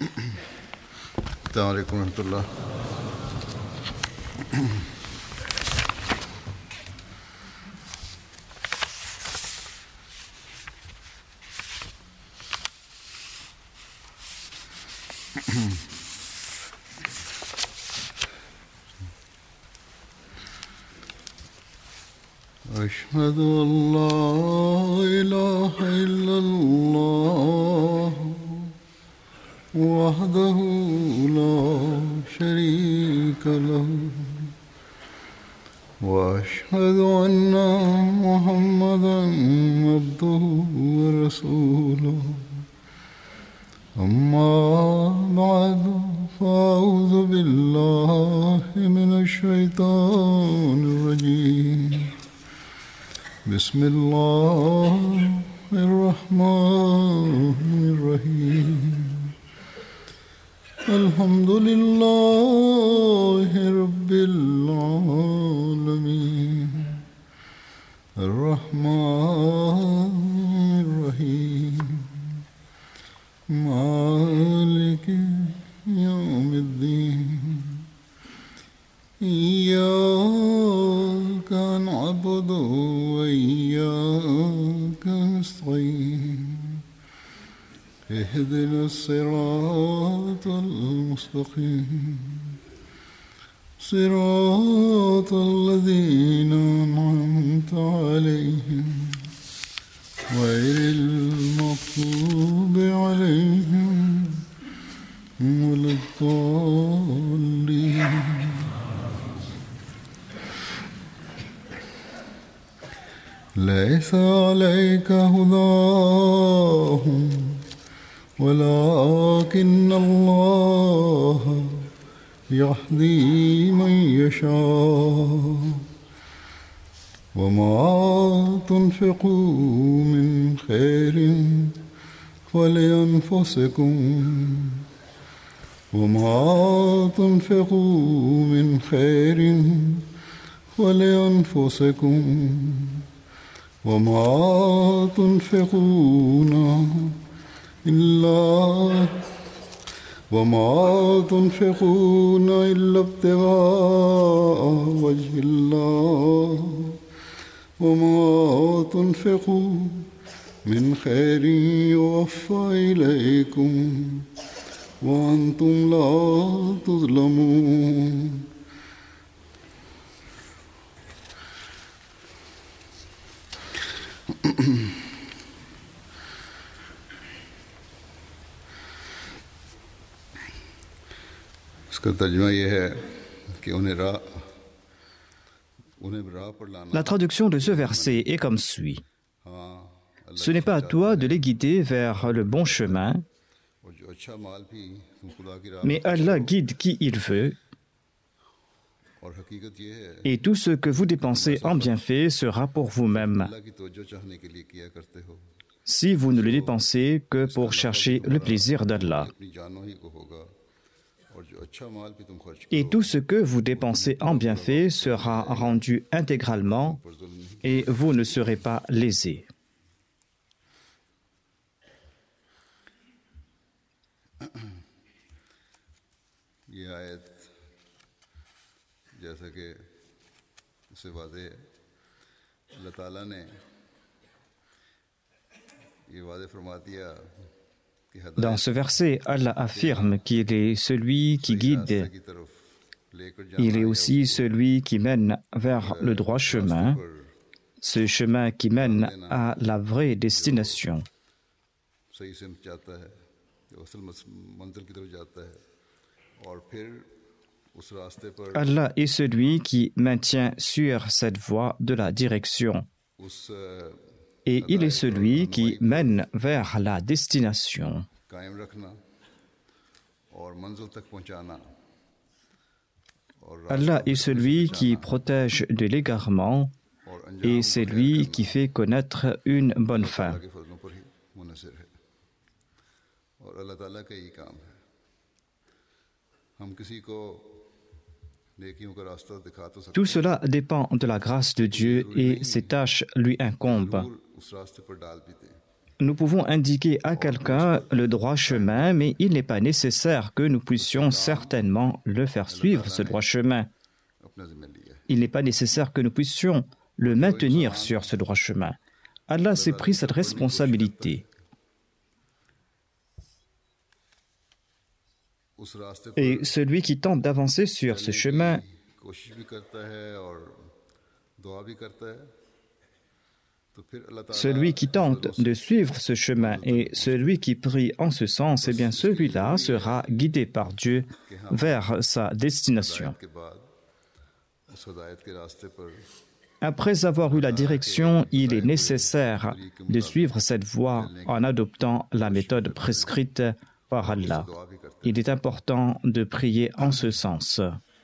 السلام عليكم ورحمة الله. أشهد أن لا إله إلا الله وحده لا شريك له وأشهد أن محمدا عبده ورسوله أما بعد فأعوذ بالله من الشيطان الرجيم بسم الله الرحمن الرحيم الحمد لله رب العالمين الرحمن الرحيم مالك يوم الدين إياك نعبد وإياك نستعين اهدنا الصراط المستقيم صراط الذين أنعمت عليهم غير المغضوب عليهم ولا الضالين. ليس عليك هداهم ولكن الله يهدي من يشاء وما تنفقوا من خير فلأنفسكم وما تنفقوا من خير فلأنفسكم وما تنفقون إلا ابتغاء وجه الله وما تنفقوا من خير يوفى إليكم وأنتم لا تظلمون. La traduction de ce verset est comme suit. Ce n'est pas à toi de les guider vers le bon chemin, mais Allah guide qui il veut, et tout ce que vous dépensez en bienfait sera pour vous-même, si vous ne le dépensez que pour chercher le plaisir d'Allah. Et tout ce que vous dépensez en bienfait sera rendu intégralement et vous ne serez pas lésés. Dans ce verset, Allah affirme qu'il est celui qui guide. Il est aussi celui qui mène vers le droit chemin, ce chemin qui mène à la vraie destination. Allah est celui qui maintient sur cette voie de la direction. Et il est celui qui mène vers la destination. Allah est celui qui protège de l'égarement et c'est lui qui fait connaître une bonne fin. Tout cela dépend de la grâce de Dieu et ses tâches lui incombent. Nous pouvons indiquer à quelqu'un le droit chemin, mais il n'est pas nécessaire que nous puissions certainement le faire suivre, ce droit chemin. Il n'est pas nécessaire que nous puissions le maintenir sur ce droit chemin. Allah s'est pris cette responsabilité. Et celui qui tente d'avancer sur ce chemin, celui qui tente de suivre ce chemin et celui qui prie en ce sens, eh bien celui-là sera guidé par Dieu vers sa destination. Après avoir eu la direction, il est nécessaire de suivre cette voie en adoptant la méthode prescrite par Allah. Il est important de prier en ce sens.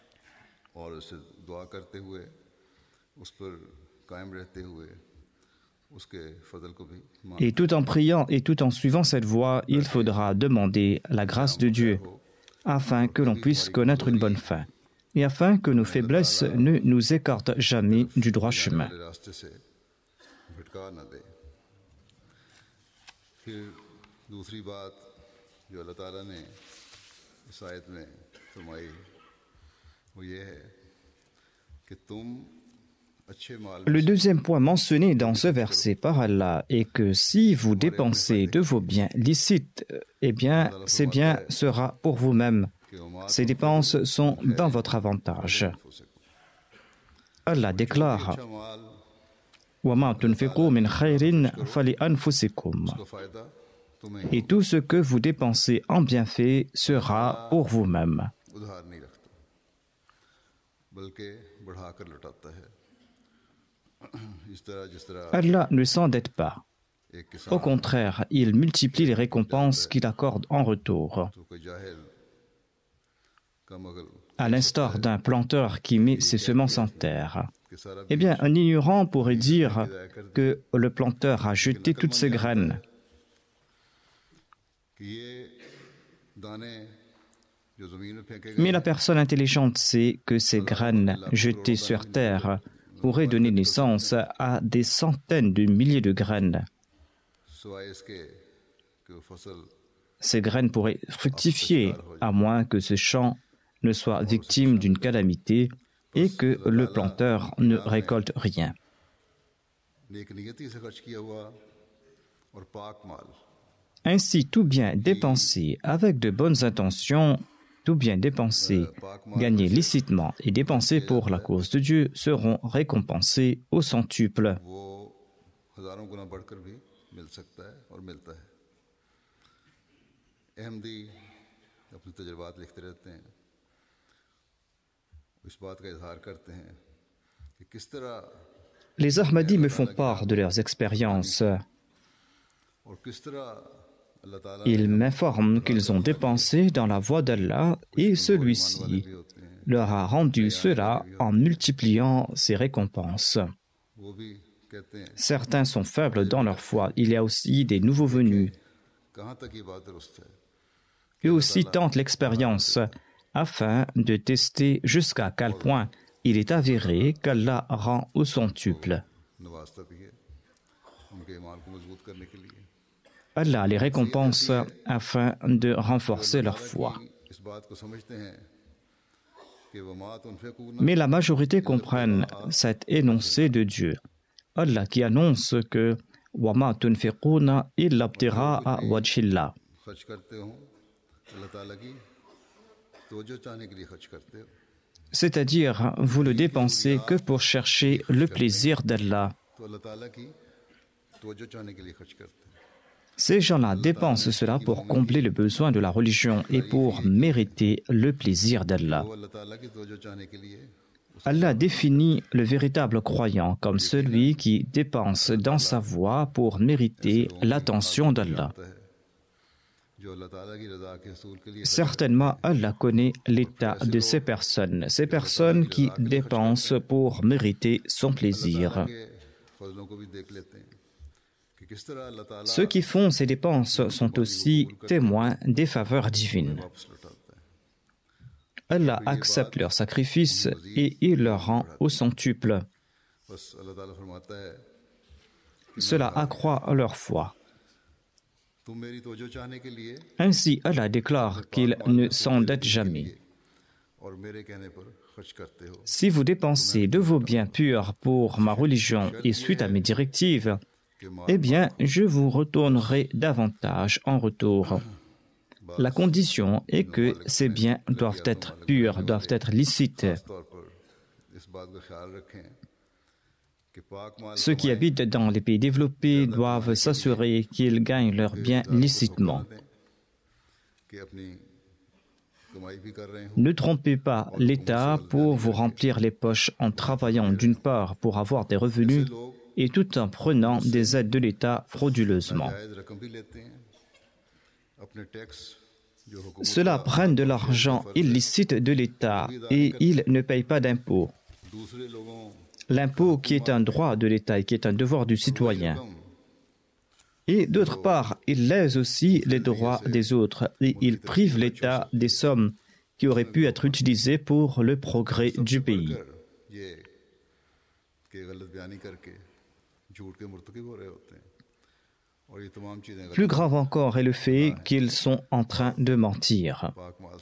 Et tout en priant et tout en suivant cette voie, il faudra demander la grâce de Dieu afin que l'on puisse connaître une bonne fin et afin que nos faiblesses ne nous écartent jamais du droit chemin. Le deuxième point mentionné dans ce verset par Allah est que si vous dépensez de vos biens licites, eh bien, ces biens sera pour vous-même. Ces dépenses sont dans votre avantage. Allah déclare وَمَا تُنْفِقُوا مِنْ خَيْرٍ فَلِأَنفُسِكُمْ. Et tout ce que vous dépensez en bienfait sera pour vous-même. Allah ne s'endette pas. Au contraire, il multiplie les récompenses qu'il accorde en retour. À l'instar d'un planteur qui met ses semences en terre. Eh bien, un ignorant pourrait dire que le planteur a jeté toutes ses graines. Mais la personne intelligente sait que ces graines jetées sur terre pourraient donner naissance à des centaines de milliers de graines. Ces graines pourraient fructifier, à moins que ce champ ne soit victime d'une calamité et que le planteur ne récolte rien. Ainsi, tout bien dépensé avec de bonnes intentions, tout bien dépensé, gagné licitement et dépensé pour la cause de Dieu seront récompensés au centuple. Les Ahmadis me font part de leurs expériences. Ils m'informent qu'ils ont dépensé dans la voie d'Allah et celui-ci leur a rendu cela en multipliant ses récompenses. Certains sont faibles dans leur foi. Il y a aussi des nouveaux venus. Eux aussi tentent l'expérience afin de tester jusqu'à quel point il est avéré qu'Allah rend au centuple. Allah les récompense afin de renforcer leur foi. Mais la majorité comprennent cet énoncé de Dieu. Allah qui annonce que وَمَا تُنْفِقُونَ إِلَّا ابْتِغَاءَ وَجْهِ اللَّهِ. C'est-à-dire, vous ne dépensez que pour chercher le plaisir d'Allah. Ces gens-là dépensent cela pour combler le besoin de la religion et pour mériter le plaisir d'Allah. Allah définit le véritable croyant comme celui qui dépense dans sa voie pour mériter l'attention d'Allah. Certainement, Allah connaît l'état de ces personnes qui dépensent pour mériter son plaisir. Ceux qui font ces dépenses sont aussi témoins des faveurs divines. Allah accepte leur sacrifice et il leur rend au centuple. Cela accroît leur foi. Ainsi, Allah déclare qu'il ne s'endette jamais. Si vous dépensez de vos biens purs pour ma religion et suite à mes directives, eh bien, je vous retournerai davantage en retour. La condition est que ces biens doivent être purs, doivent être licites. Ceux qui habitent dans les pays développés doivent s'assurer qu'ils gagnent leurs biens licitement. Ne trompez pas l'État pour vous remplir les poches en travaillant d'une part pour avoir des revenus et tout en prenant des aides de l'État frauduleusement. Ceux-là prennent de l'argent illicite de l'État et ils ne payent pas d'impôts. L'impôt qui est un droit de l'État et qui est un devoir du citoyen. Et d'autre part, ils lèsent aussi les droits des autres et ils privent l'État des sommes qui auraient pu être utilisées pour le progrès du pays. Plus grave encore est le fait qu'ils sont en train de mentir.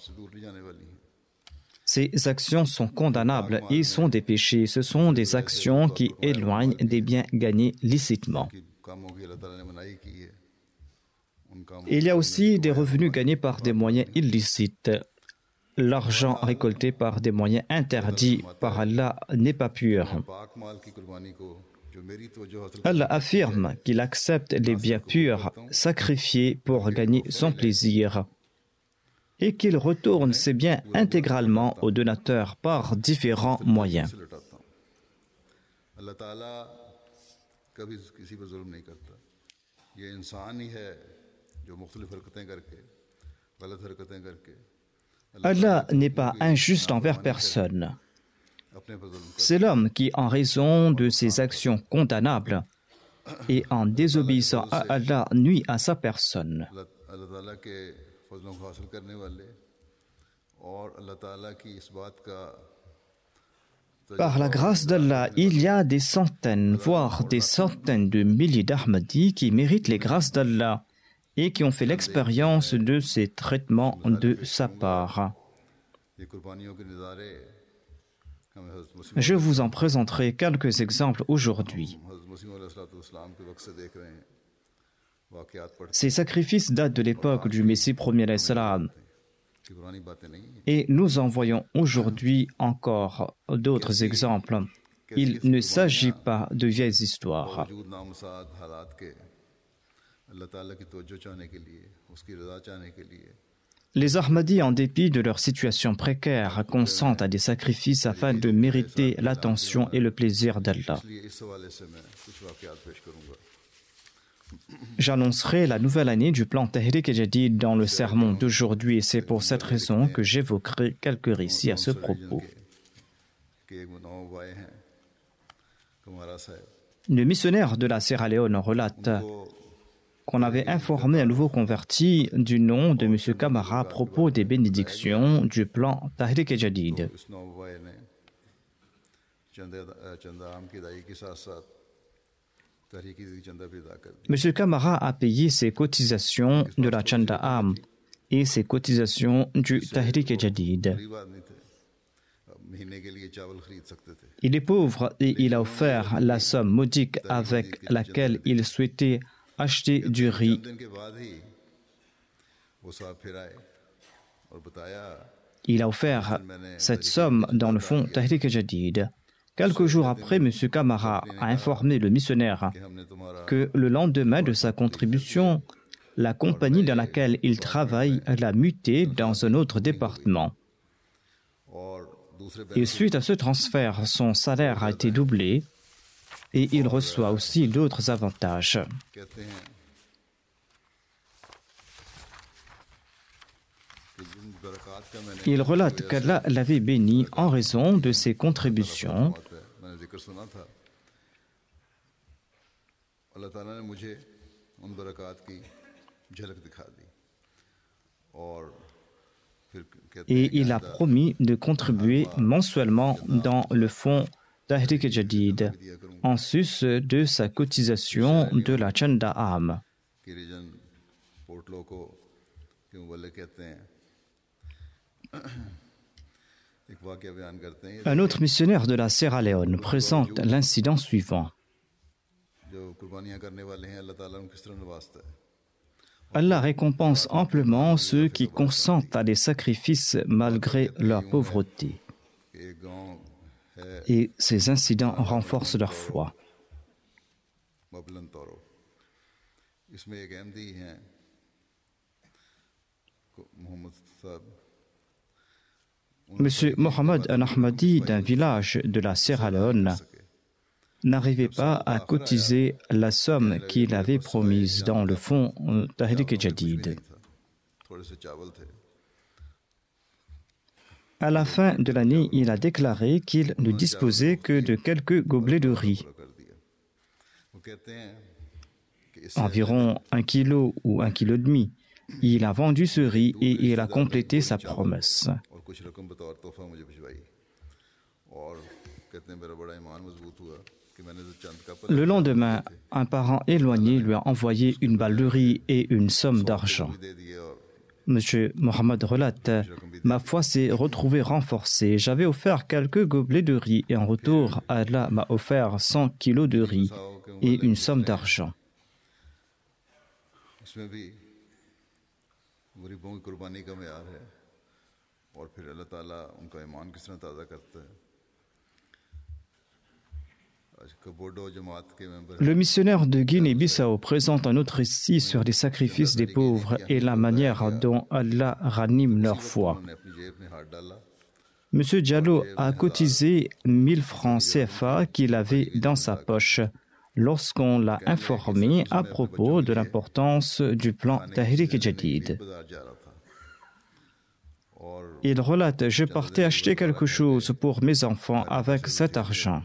Ces actions sont condamnables et sont des péchés. Ce sont des actions qui éloignent des biens gagnés licitement. Il y a aussi des revenus gagnés par des moyens illicites. L'argent récolté par des moyens interdits par Allah n'est pas pur. Allah affirme qu'il accepte les biens purs sacrifiés pour gagner son plaisir et qu'il retourne ces biens intégralement aux donateurs par différents moyens. Allah n'est pas injuste envers personne. C'est l'homme qui, en raison de ses actions condamnables et en désobéissant à Allah, nuit à sa personne. Par la grâce d'Allah, il y a des centaines, voire des centaines de milliers d'Ahmadis qui méritent les grâces d'Allah et qui ont fait l'expérience de ces traitements de sa part. Je vous en présenterai quelques exemples aujourd'hui. Ces sacrifices datent de l'époque du Messie premier alayhi salam. Et nous en voyons aujourd'hui encore d'autres exemples. Il ne s'agit pas de vieilles histoires. Les Ahmadis, en dépit de leur situation précaire, consentent à des sacrifices afin de mériter l'attention et le plaisir d'Allah. J'annoncerai la nouvelle année du plan Tahrik-e-Jadid dans le sermon d'aujourd'hui et c'est pour cette raison que j'évoquerai quelques récits à ce propos. Le missionnaire de la Sierra Leone relate qu'on avait informé un nouveau converti du nom de M. Camara à propos des bénédictions du plan Tahrik-e-Jadid. M. Camara a payé ses cotisations de la Chanda Am et ses cotisations du Tahrik-e-Jadid. Il est pauvre et il a offert la somme modique avec laquelle il souhaitait acheter du riz. Il a offert cette somme dans le fonds Tahrik-e-Jadid. Quelques jours après, M. Camara a informé le missionnaire que le lendemain de sa contribution, la compagnie dans laquelle il travaille l'a muté dans un autre département. Et suite à ce transfert, son salaire a été doublé et il reçoit aussi d'autres avantages. Il relate qu'Allah l'avait béni en raison de ses contributions. Et il a promis de contribuer mensuellement dans le fonds Tahrik-e-Jadid, en sus de sa cotisation de la Chanda Am. Un autre missionnaire de la Sierra Leone présente l'incident suivant. Allah récompense amplement ceux qui consentent à des sacrifices malgré leur pauvreté. Et ces incidents renforcent leur foi. Monsieur Mohamed Al-Ahmadi d'un village de la Sierra Leone n'arrivait pas à cotiser la somme qu'il avait promise dans le fonds Tahrik Jadid. À la fin de l'année, il a déclaré qu'il ne disposait que de quelques gobelets de riz, environ 1 kilo ou 1,5 kg. Il a vendu ce riz et il a complété sa promesse. Le lendemain, un parent éloigné lui a envoyé une balle de riz et une somme d'argent. Monsieur Mohamed relate, ma foi s'est retrouvée renforcée. J'avais offert quelques gobelets de riz et en retour, Allah m'a offert 100 kilos de riz et une somme d'argent. Le missionnaire de Guinée-Bissau présente un autre récit sur les sacrifices des pauvres et la manière dont Allah ranime leur foi. M. Diallo a cotisé 1000 francs CFA qu'il avait dans sa poche lorsqu'on l'a informé à propos de l'importance du plan Tahrik Jadid. Il relate, je partais acheter quelque chose pour mes enfants avec cet argent.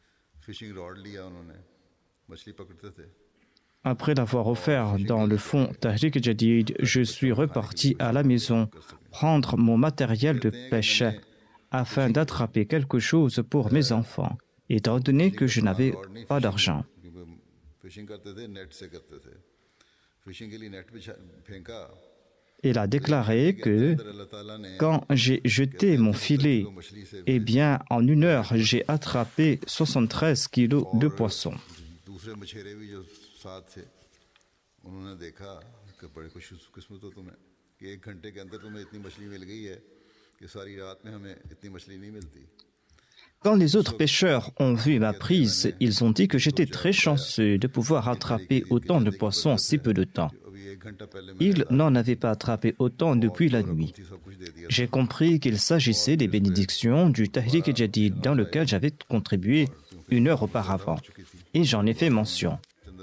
Après l'avoir offert dans le fonds Tahrik Jadid, je suis reparti à la maison prendre mon matériel de pêche afin d'attraper quelque chose pour mes enfants, étant donné que je n'avais pas d'argent. Il a déclaré que quand j'ai jeté mon filet, eh bien, en 1 heure, j'ai attrapé 73 kilos de poissons. Quand les autres pêcheurs ont vu ma prise, ils ont dit que j'étais très chanceux de pouvoir attraper autant de poissons en si peu de temps. Ils n'en avaient pas attrapé autant depuis la nuit. J'ai compris qu'il s'agissait des bénédictions du Tahrik Jadid dans lequel j'avais contribué 1 heure auparavant. Et j'en ai fait mention.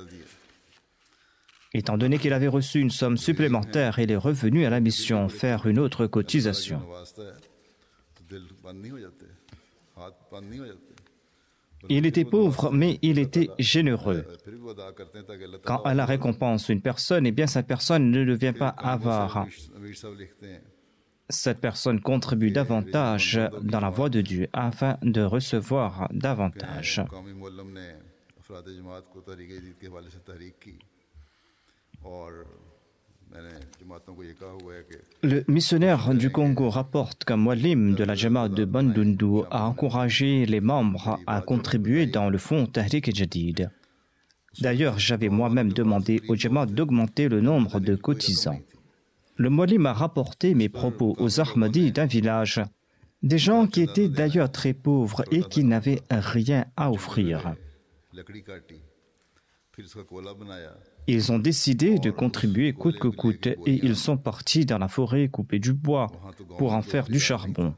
Étant donné qu'il avait reçu une somme supplémentaire, il est revenu à la mission faire une autre cotisation. Il était pauvre, mais il était généreux. Quand Allah récompense une personne, eh bien cette personne ne devient pas avare. Cette personne contribue davantage dans la voie de Dieu afin de recevoir davantage. Le missionnaire du Congo rapporte qu'un muallim de la Jamaat de Bandundu a encouragé les membres à contribuer dans le fonds Tahrik Jadid. D'ailleurs, j'avais moi-même demandé au Jamaat d'augmenter le nombre de cotisants. Le muallim a rapporté mes propos aux Ahmadis d'un village, des gens qui étaient d'ailleurs très pauvres et qui n'avaient rien à offrir. Ils ont décidé de contribuer coûte que coûte et ils sont partis dans la forêt couper du bois pour en faire du charbon.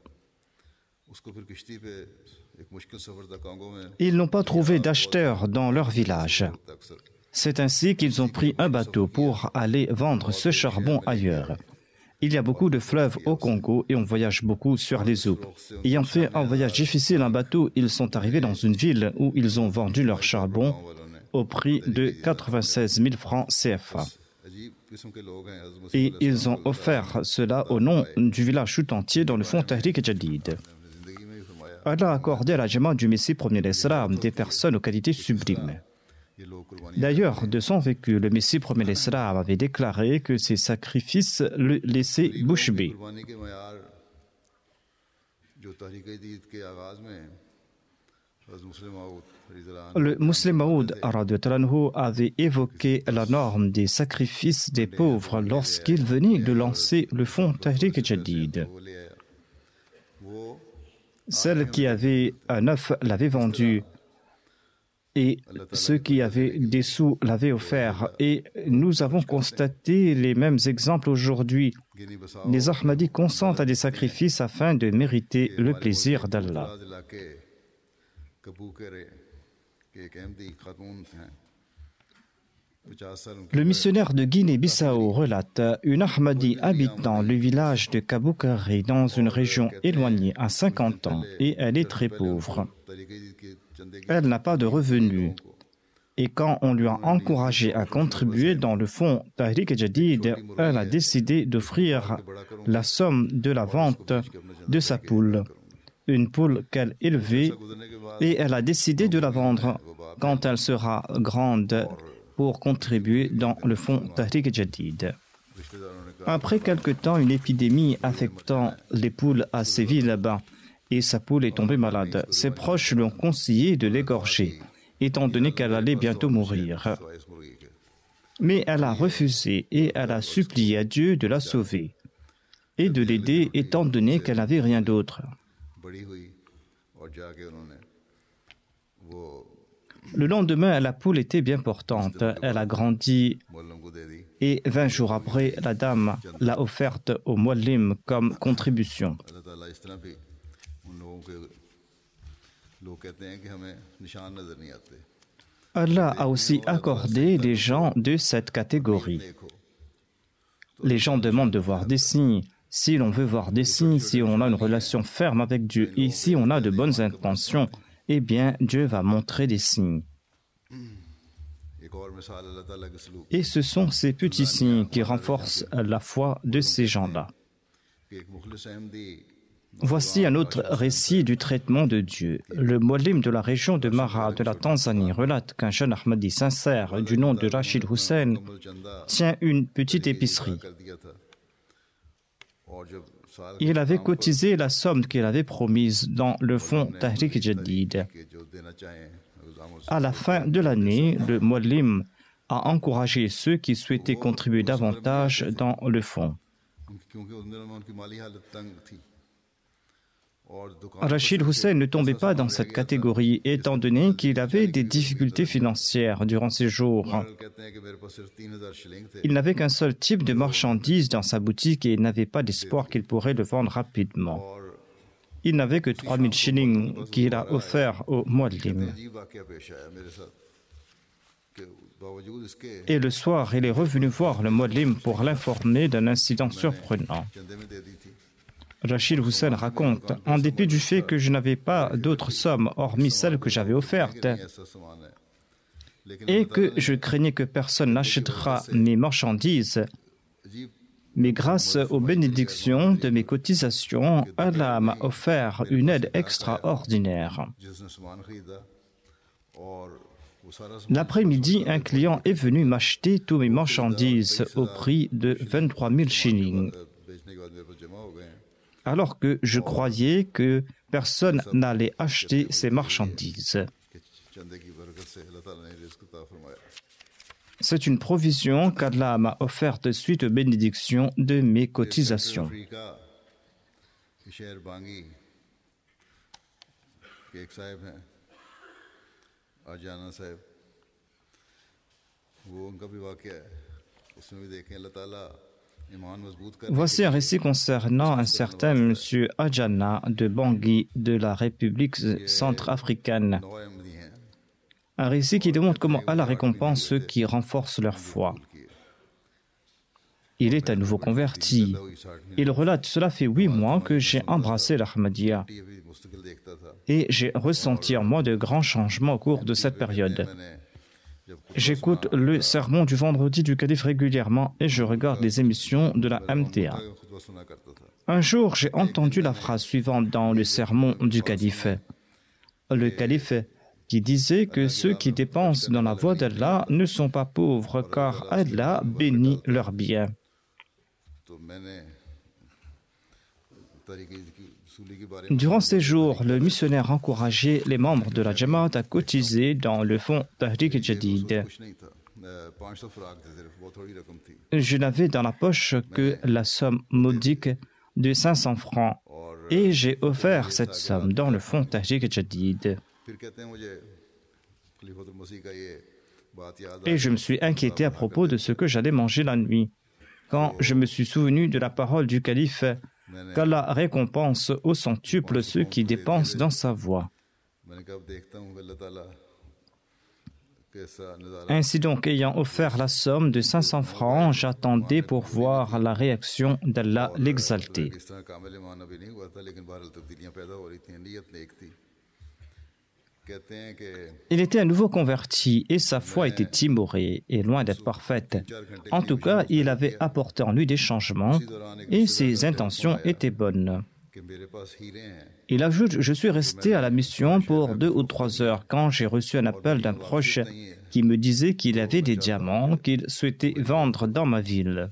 Ils n'ont pas trouvé d'acheteurs dans leur village. C'est ainsi qu'ils ont pris un bateau pour aller vendre ce charbon ailleurs. Il y a beaucoup de fleuves au Congo et on voyage beaucoup sur les eaux. Ayant fait un voyage difficile en bateau, ils sont arrivés dans une ville où ils ont vendu leur charbon au prix de 96 000 francs CFA. Et ils ont offert cela au nom du village tout entier dans le fonds Tahrik Jadid. Allah a accordé à la Jamaat du Messie premier l'Islam des personnes aux qualités sublimes. D'ailleurs, de son vécu, le Messie premier l'Islam avait déclaré que ces sacrifices le laissaient bouche bée. Le Muslim Maud avait évoqué la norme des sacrifices des pauvres lorsqu'il venait de lancer le fonds Tahrik Jadid. Celle qui avait un œuf l'avait vendu et ceux qui avaient des sous l'avaient offert. Et nous avons constaté les mêmes exemples aujourd'hui. Les Ahmadis consentent à des sacrifices afin de mériter le plaisir d'Allah. Le missionnaire de Guinée-Bissau relate: une Ahmadi habite dans le village de Kaboukari, dans une région éloignée, à 50 ans, et elle est très pauvre. Elle n'a pas de revenus. Et quand on lui a encouragé à contribuer dans le fonds Tahrik Jadid, elle a décidé d'offrir la somme de la vente de sa poule, une poule qu'elle élevait, et elle a décidé de la vendre quand elle sera grande pour contribuer dans le fonds Tahrik Jadid. Après quelque temps, une épidémie affectant les poules a sévi là-bas et sa poule est tombée malade. Ses proches lui ont conseillé de l'égorger, étant donné qu'elle allait bientôt mourir. Mais elle a refusé et elle a supplié à Dieu de la sauver et de l'aider, étant donné qu'elle n'avait rien d'autre. Le lendemain, la poule était bien portante. Elle a grandi et 20 jours après, la dame l'a offerte au Muallim comme contribution. Allah a aussi accordé les gens de cette catégorie. Les gens demandent de voir des signes. Si l'on veut voir des signes, si on a une relation ferme avec Dieu et si on a de bonnes intentions, eh bien, Dieu va montrer des signes. Et ce sont ces petits signes qui renforcent la foi de ces gens-là. Voici un autre récit du traitement de Dieu. Le Muallim de la région de Mara de la Tanzanie relate qu'un jeune Ahmadi sincère du nom de Rachid Hussein tient une petite épicerie. Il avait cotisé la somme qu'il avait promise dans le fonds Tahrik Jadid. À la fin de l'année, le Muallim a encouragé ceux qui souhaitaient contribuer davantage dans le fonds. Rachid Hussein ne tombait pas dans cette catégorie, étant donné qu'il avait des difficultés financières durant ses jours. Il n'avait qu'un seul type de marchandise dans sa boutique et il n'avait pas d'espoir qu'il pourrait le vendre rapidement. Il n'avait que 3000 shillings qu'il a offerts au Muallim. Et le soir, il est revenu voir le Muallim pour l'informer d'un incident surprenant. Rachid Hussein raconte: en dépit du fait que je n'avais pas d'autres sommes hormis celles que j'avais offertes et que je craignais que personne n'achètera mes marchandises, mais grâce aux bénédictions de mes cotisations, Allah m'a offert une aide extraordinaire. L'après-midi, un client est venu m'acheter tous mes marchandises au prix de 23 000 shillings. Alors que je croyais que personne n'allait acheter ces marchandises. C'est une provision qu'Allah m'a offerte suite aux bénédictions de mes cotisations. Voici un récit concernant un certain monsieur Ajana de Bangui de la République centrafricaine. Un récit qui démontre comment Allah récompense ceux qui renforcent leur foi. Il est à nouveau converti. Il relate: cela fait 8 mois que j'ai embrassé l'Ahmadiyya et j'ai ressenti en moi de grands changements au cours de cette période. J'écoute le sermon du vendredi du calife régulièrement et je regarde les émissions de la MTA. Un jour, j'ai entendu la phrase suivante dans le sermon du calife. Le calife qui disait que ceux qui dépensent dans la voie d'Allah ne sont pas pauvres car Allah bénit leurs biens. Durant ces jours, le missionnaire encourageait les membres de la Jamaat à cotiser dans le fonds Tahrik Jadid. Je n'avais dans la poche que la somme modique de 500 francs et j'ai offert cette somme dans le fonds Tahrik Jadid. Et je me suis inquiété à propos de ce que j'allais manger la nuit, quand je me suis souvenu de la parole du calife qu'Allah récompense au centuple ceux qui dépensent dans sa voie. Ainsi donc, ayant offert la somme de 500 francs, j'attendais pour voir la réaction d'Allah l'exalté. Il était à nouveau converti et sa foi était timorée et loin d'être parfaite. En tout cas, il avait apporté en lui des changements et ses intentions étaient bonnes. Il ajoute, je suis resté à la mission pour 2 ou 3 heures quand j'ai reçu un appel d'un proche qui me disait qu'il avait des diamants qu'il souhaitait vendre dans ma ville.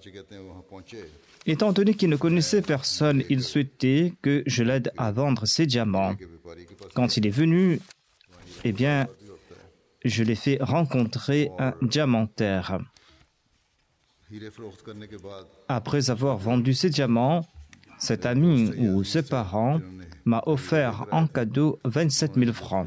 Étant donné qu'il ne connaissait personne, il souhaitait que je l'aide à vendre ses diamants. Quand il est venu, eh bien, je l'ai fait rencontrer un diamantaire. Après avoir vendu ses diamants, cet ami ou ses parents m'a offert en cadeau 27 000 francs.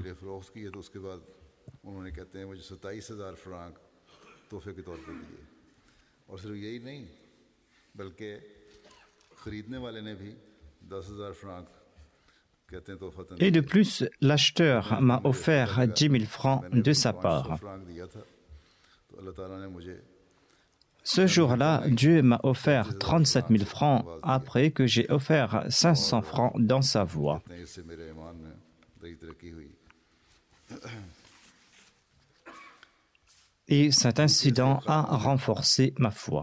Et de plus, l'acheteur m'a offert 10 000 francs de sa part. Ce jour-là, Dieu m'a offert 37 000 francs après que j'ai offert 500 francs dans sa voie. Et cet incident a renforcé ma foi.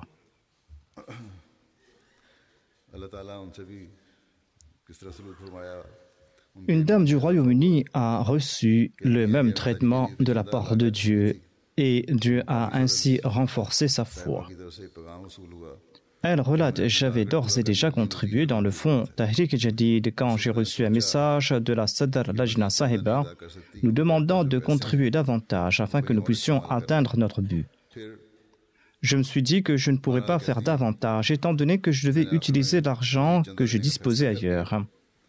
Une dame du Royaume-Uni a reçu le même traitement de la part de Dieu et Dieu a ainsi renforcé sa foi. Elle relate, j'avais d'ores et déjà contribué dans le fonds Tahrik Jadid quand j'ai reçu un message de la Sadr Lajna Sahiba nous demandant de contribuer davantage afin que nous puissions atteindre notre but. Je me suis dit que je ne pourrais pas faire davantage étant donné que je devais utiliser l'argent que je disposais ailleurs.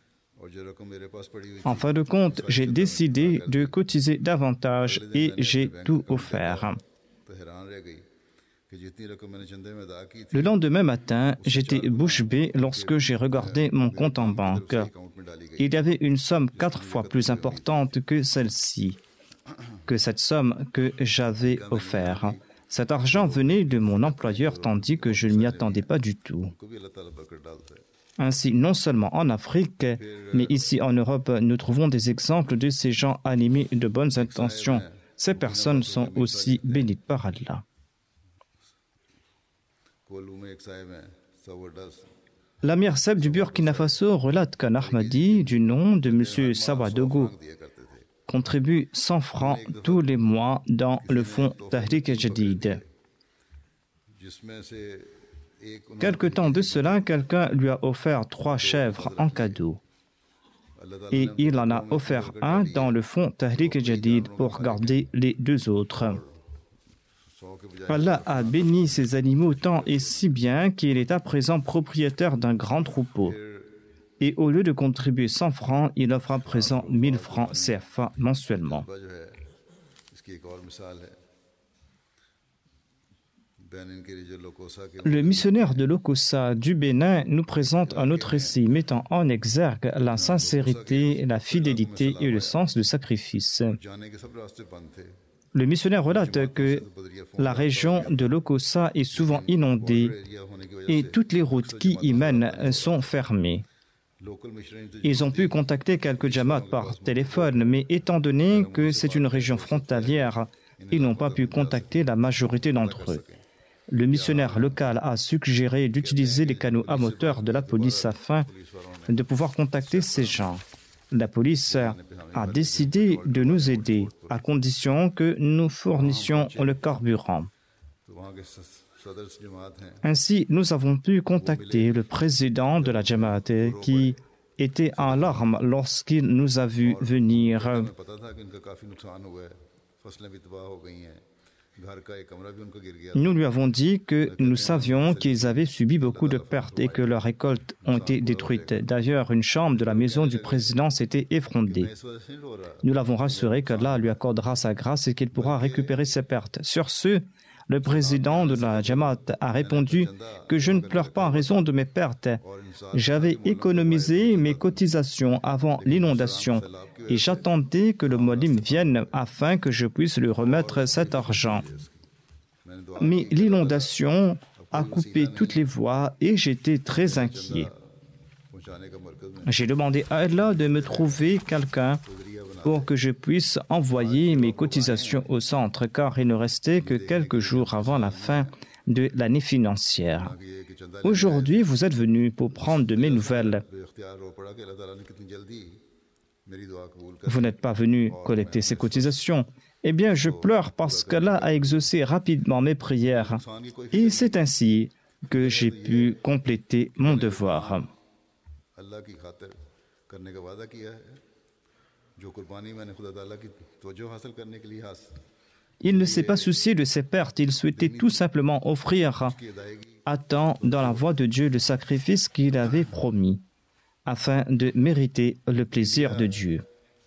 En fin de compte, j'ai décidé de cotiser davantage et j'ai tout offert. Le lendemain matin, j'étais bouche bée lorsque j'ai regardé mon compte en banque. Il y avait une somme 4 fois plus importante que celle-ci, que cette somme que j'avais offerte. Cet argent venait de mon employeur tandis que je ne m'y attendais pas du tout. Ainsi, non seulement en Afrique, mais ici en Europe, nous trouvons des exemples de ces gens animés de bonnes intentions. Ces personnes sont aussi bénies par Allah. L'Amir Seb du Burkina Faso relate qu'un Ahmadi du nom de M. Sawadogo contribue 100 francs tous les mois dans le fonds Tahrik Jadid. Quelque temps de cela, quelqu'un lui a offert 3 chèvres en cadeau. Et il en a offert un dans le fonds Tahrik Jadid pour garder les 2 autres. Allah a béni ces animaux tant et si bien qu'il est à présent propriétaire d'un grand troupeau. Et au lieu de contribuer 100 francs, il offre à présent 1000 francs CFA mensuellement. Le missionnaire de Lokossa du Bénin nous présente un autre récit mettant en exergue la sincérité, la fidélité et le sens du sacrifice. Le missionnaire relate que la région de Lokossa est souvent inondée et toutes les routes qui y mènent sont fermées. Ils ont pu contacter quelques Jamaat par téléphone, mais étant donné que c'est une région frontalière, ils n'ont pas pu contacter la majorité d'entre eux. Le missionnaire local a suggéré d'utiliser les canaux à moteur de la police afin de pouvoir contacter ces gens. La police a décidé de nous aider à condition que nous fournissions le carburant. Ainsi, nous avons pu contacter le président de la Jamaat qui était en larmes lorsqu'il nous a vus venir. Nous lui avons dit que nous savions qu'ils avaient subi beaucoup de pertes et que leurs récoltes ont été détruites. D'ailleurs, une chambre de la maison du président s'était effondrée. Nous l'avons rassuré qu'Allah lui accordera sa grâce et qu'il pourra récupérer ses pertes. Sur ce, le président de la Jamaat a répondu que je ne pleure pas en raison de mes pertes. J'avais économisé mes cotisations avant l'inondation et j'attendais que le Molim vienne afin que je puisse lui remettre cet argent. Mais l'inondation a coupé toutes les voies et j'étais très inquiet. J'ai demandé à Allah de me trouver quelqu'un pour que je puisse envoyer mes cotisations au centre, car il ne restait que quelques jours avant la fin de l'année financière. Aujourd'hui, vous êtes venu pour prendre de mes nouvelles. Vous n'êtes pas venu collecter ces cotisations. Eh bien, je pleure parce qu'Allah a exaucé rapidement mes prières. Et c'est ainsi que j'ai pu compléter mon devoir. Il ne s'est pas soucié de ses pertes, il souhaitait tout simplement offrir à temps dans la voie de Dieu le sacrifice qu'il avait promis, afin de mériter le plaisir de Dieu.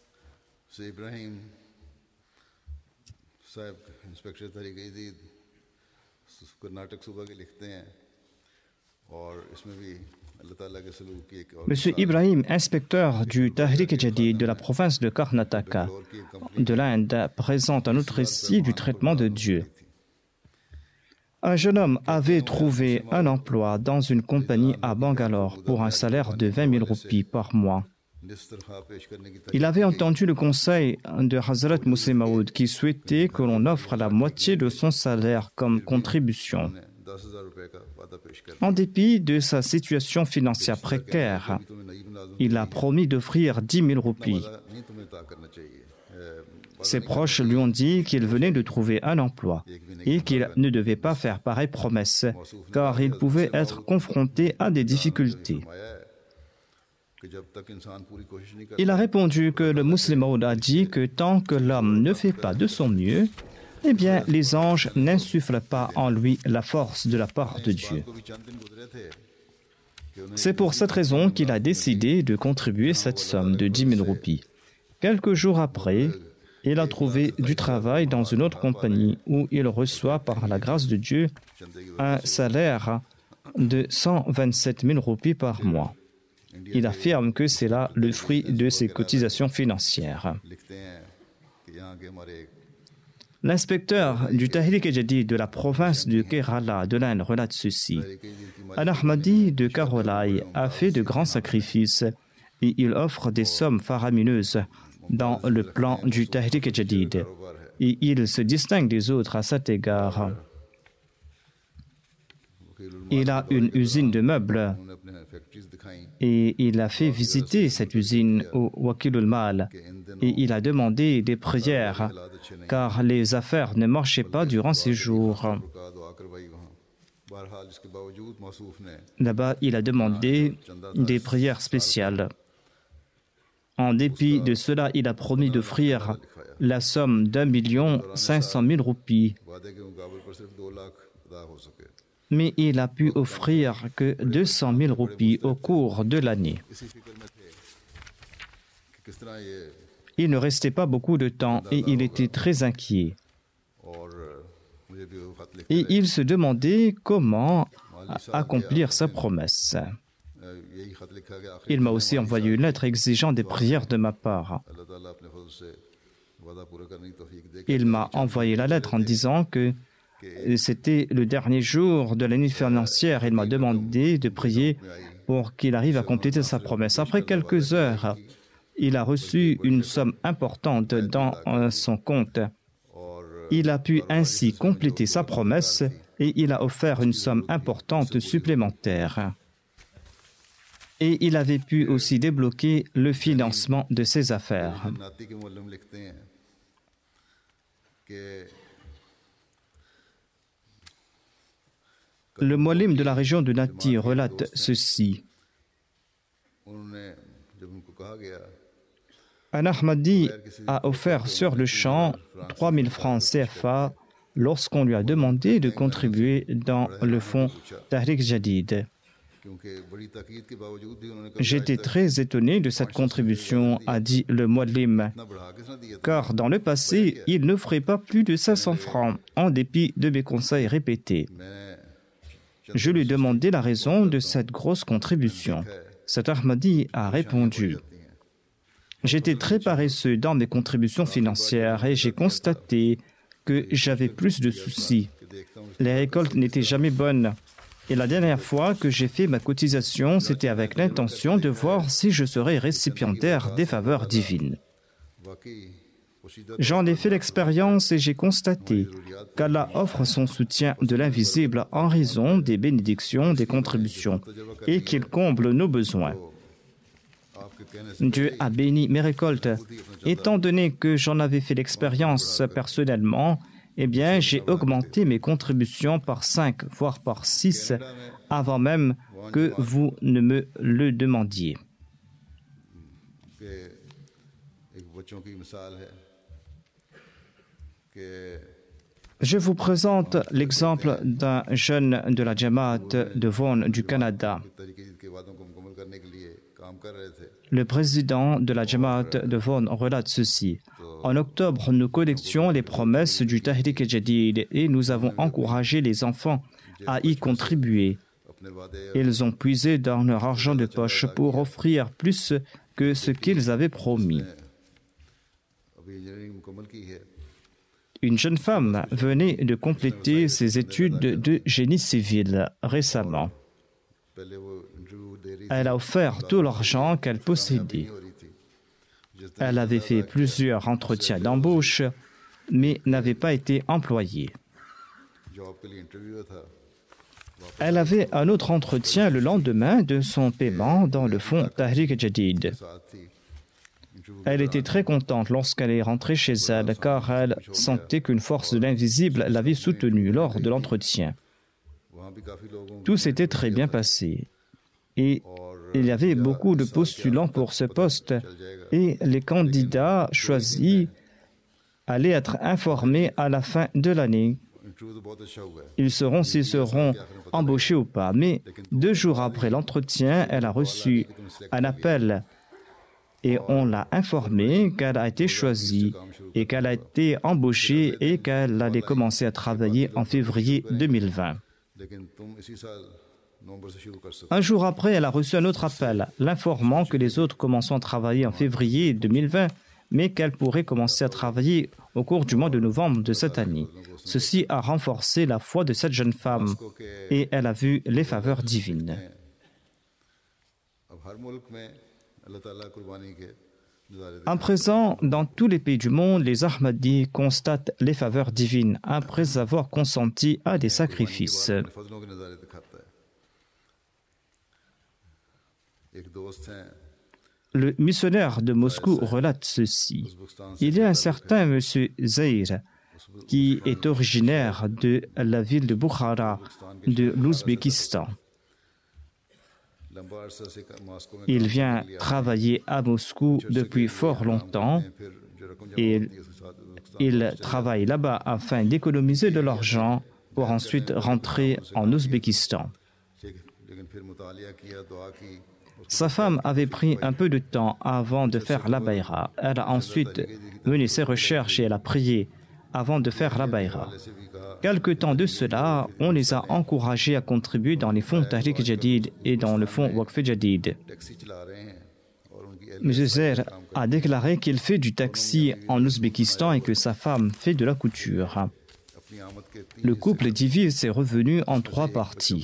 Monsieur Ibrahim, inspecteur du Tahrik-e-Jadid de la province de Karnataka, de l'Inde, présente un autre récit du traitement de Dieu. Un jeune homme avait trouvé un emploi dans une compagnie à Bangalore pour un salaire de 20 000 roupies par mois. Il avait entendu le conseil de Hazrat Musleh Maud qui souhaitait que l'on offre la moitié de son salaire comme contribution. En dépit de sa situation financière précaire, il a promis d'offrir 10 000 roupies. Ses proches lui ont dit qu'il venait de trouver un emploi et qu'il ne devait pas faire pareille promesse, car il pouvait être confronté à des difficultés. Il a répondu que le Musleh Maud a dit que tant que l'homme ne fait pas de son mieux, eh bien, les anges n'insufflent pas en lui la force de la part de Dieu. C'est pour cette raison qu'il a décidé de contribuer cette somme de 10 000 roupies. Quelques jours après, il a trouvé du travail dans une autre compagnie où il reçoit, par la grâce de Dieu, un salaire de 127 000 roupies par mois. Il affirme que c'est là le fruit de ses cotisations financières. L'inspecteur du Tahrik-e-Jadid de la province de Kerala de l'Inde relate ceci. Un Ahmadi de Karolai a fait de grands sacrifices et il offre des sommes faramineuses dans le plan du Tahrik-e-Jadid et il se distingue des autres à cet égard. Il a une usine de meubles et il a fait visiter cette usine au Wakilul Mal et il a demandé des prières car les affaires ne marchaient pas durant ces jours. Là-bas, il a demandé des prières spéciales. En dépit de cela, il a promis d'offrir la somme d'1 500 000 roupies. Mais il a pu offrir que 200 000 roupies au cours de l'année. Il ne restait pas beaucoup de temps et il était très inquiet. Et il se demandait comment accomplir sa promesse. Il m'a aussi envoyé une lettre exigeant des prières de ma part. Il m'a envoyé la lettre en disant que c'était le dernier jour de l'année financière. Il m'a demandé de prier pour qu'il arrive à compléter sa promesse. Après quelques heures, il a reçu une somme importante dans son compte. Il a pu ainsi compléter sa promesse et il a offert une somme importante supplémentaire. et il avait pu aussi débloquer le financement de ses affaires. Le Muallim de la région de Nati relate ceci. Un Ahmadi a offert sur le champ 3000 francs CFA lorsqu'on lui a demandé de contribuer dans le fonds Tahrik Jadid. J'étais très étonné de cette contribution, a dit le Muallim, car dans le passé, il n'offrait pas plus de 500 francs, en dépit de mes conseils répétés. Je lui ai demandé la raison de cette grosse contribution. Cet Ahmadi a répondu: j'étais très paresseux dans mes contributions financières et j'ai constaté que j'avais plus de soucis. Les récoltes n'étaient jamais bonnes. Et la dernière fois que j'ai fait ma cotisation, c'était avec l'intention de voir si je serais récipiendaire des faveurs divines. J'en ai fait l'expérience et j'ai constaté qu'Allah offre son soutien de l'invisible en raison des bénédictions, des contributions, et qu'il comble nos besoins. Dieu a béni mes récoltes. Étant donné que j'en avais fait l'expérience personnellement, eh bien, j'ai augmenté mes contributions par 5, voire par 6, avant même que vous ne me le demandiez. Je vous présente l'exemple d'un jeune de la Jamaat de Vaughan du Canada. Le président de la Jamaat de Vaughan relate ceci. En octobre, nous collections les promesses du Tahrik Jadid et nous avons encouragé les enfants à y contribuer. Ils ont puisé dans leur argent de poche pour offrir plus que ce qu'ils avaient promis. Une jeune femme venait de compléter ses études de génie civil récemment. Elle a offert tout l'argent qu'elle possédait. Elle avait fait plusieurs entretiens d'embauche, mais n'avait pas été employée. Elle avait un autre entretien le lendemain de son paiement dans le fonds Tahrik Jadid. Elle était très contente lorsqu'elle est rentrée chez elle, car elle sentait qu'une force de l'invisible l'avait soutenue lors de l'entretien. Tout s'était très bien passé. Et il y avait beaucoup de postulants pour ce poste et les candidats choisis allaient être informés à la fin de l'année. Ils sauront s'ils seront embauchés ou pas. Mais 2 jours après l'entretien, elle a reçu un appel et on l'a informée qu'elle a été choisie et qu'elle a été embauchée et qu'elle allait commencer à travailler en février 2020. Un jour après, elle a reçu un autre appel, l'informant que les autres commenceront à travailler en février 2020, mais qu'elle pourrait commencer à travailler au cours du mois de novembre de cette année. Ceci a renforcé la foi de cette jeune femme et elle a vu les faveurs divines. À présent, dans tous les pays du monde, les Ahmadis constatent les faveurs divines après avoir consenti à des sacrifices. Le missionnaire de Moscou relate ceci. Il y a un certain monsieur Zahir qui est originaire de la ville de Bukhara, de l'Ouzbékistan. Il vient travailler à Moscou depuis fort longtemps et il travaille là-bas afin d'économiser de l'argent pour ensuite rentrer en Ouzbékistan. Sa femme avait pris un peu de temps avant de faire la baïra. Elle a ensuite mené ses recherches et elle a prié avant de faire la baïra. Quelque temps de cela, on les a encouragés à contribuer dans les fonds Tahrik Jadid et dans le fonds Waqf Jadid. M. Zer a déclaré qu'il fait du taxi en Ouzbékistan et que sa femme fait de la couture. Le couple divise ses revenus en 3 parties.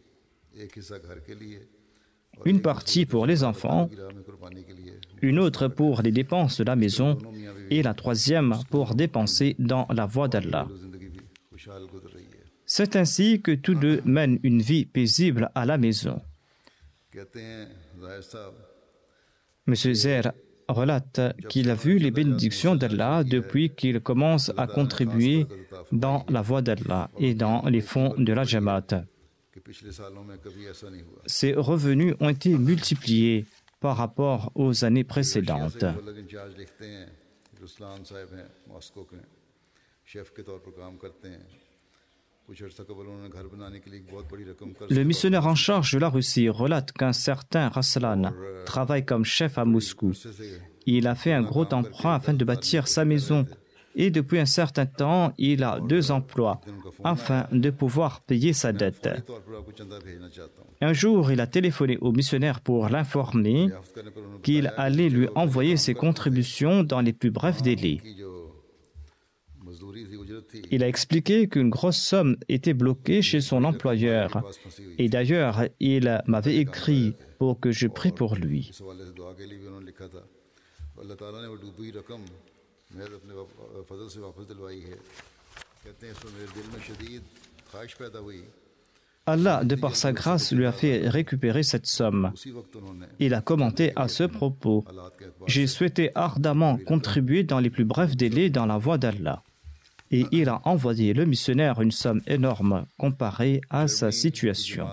Une partie pour les enfants, une autre pour les dépenses de la maison et la 3e pour dépenser dans la voie d'Allah. C'est ainsi que tous deux mènent une vie paisible à la maison. M. Zair relate qu'il a vu les bénédictions d'Allah depuis qu'il commence à contribuer dans la voie d'Allah et dans les fonds de la Jamaat. Ses revenus ont été multipliés par rapport aux années précédentes. Le missionnaire en charge de la Russie relate qu'un certain Raslan travaille comme chef à Moscou. Il a fait un gros emprunt afin de bâtir sa maison et depuis un certain temps, il a 2 emplois afin de pouvoir payer sa dette. Un jour, il a téléphoné au missionnaire pour l'informer qu'il allait lui envoyer ses contributions dans les plus brefs délais. Il a expliqué qu'une grosse somme était bloquée chez son employeur. Et d'ailleurs, il m'avait écrit pour que je prie pour lui. Allah, de par sa grâce, lui a fait récupérer cette somme. Il a commenté à ce propos: j'ai souhaité ardemment contribuer dans les plus brefs délais dans la voie d'Allah. Et il a envoyé le missionnaire une somme énorme comparée à sa situation.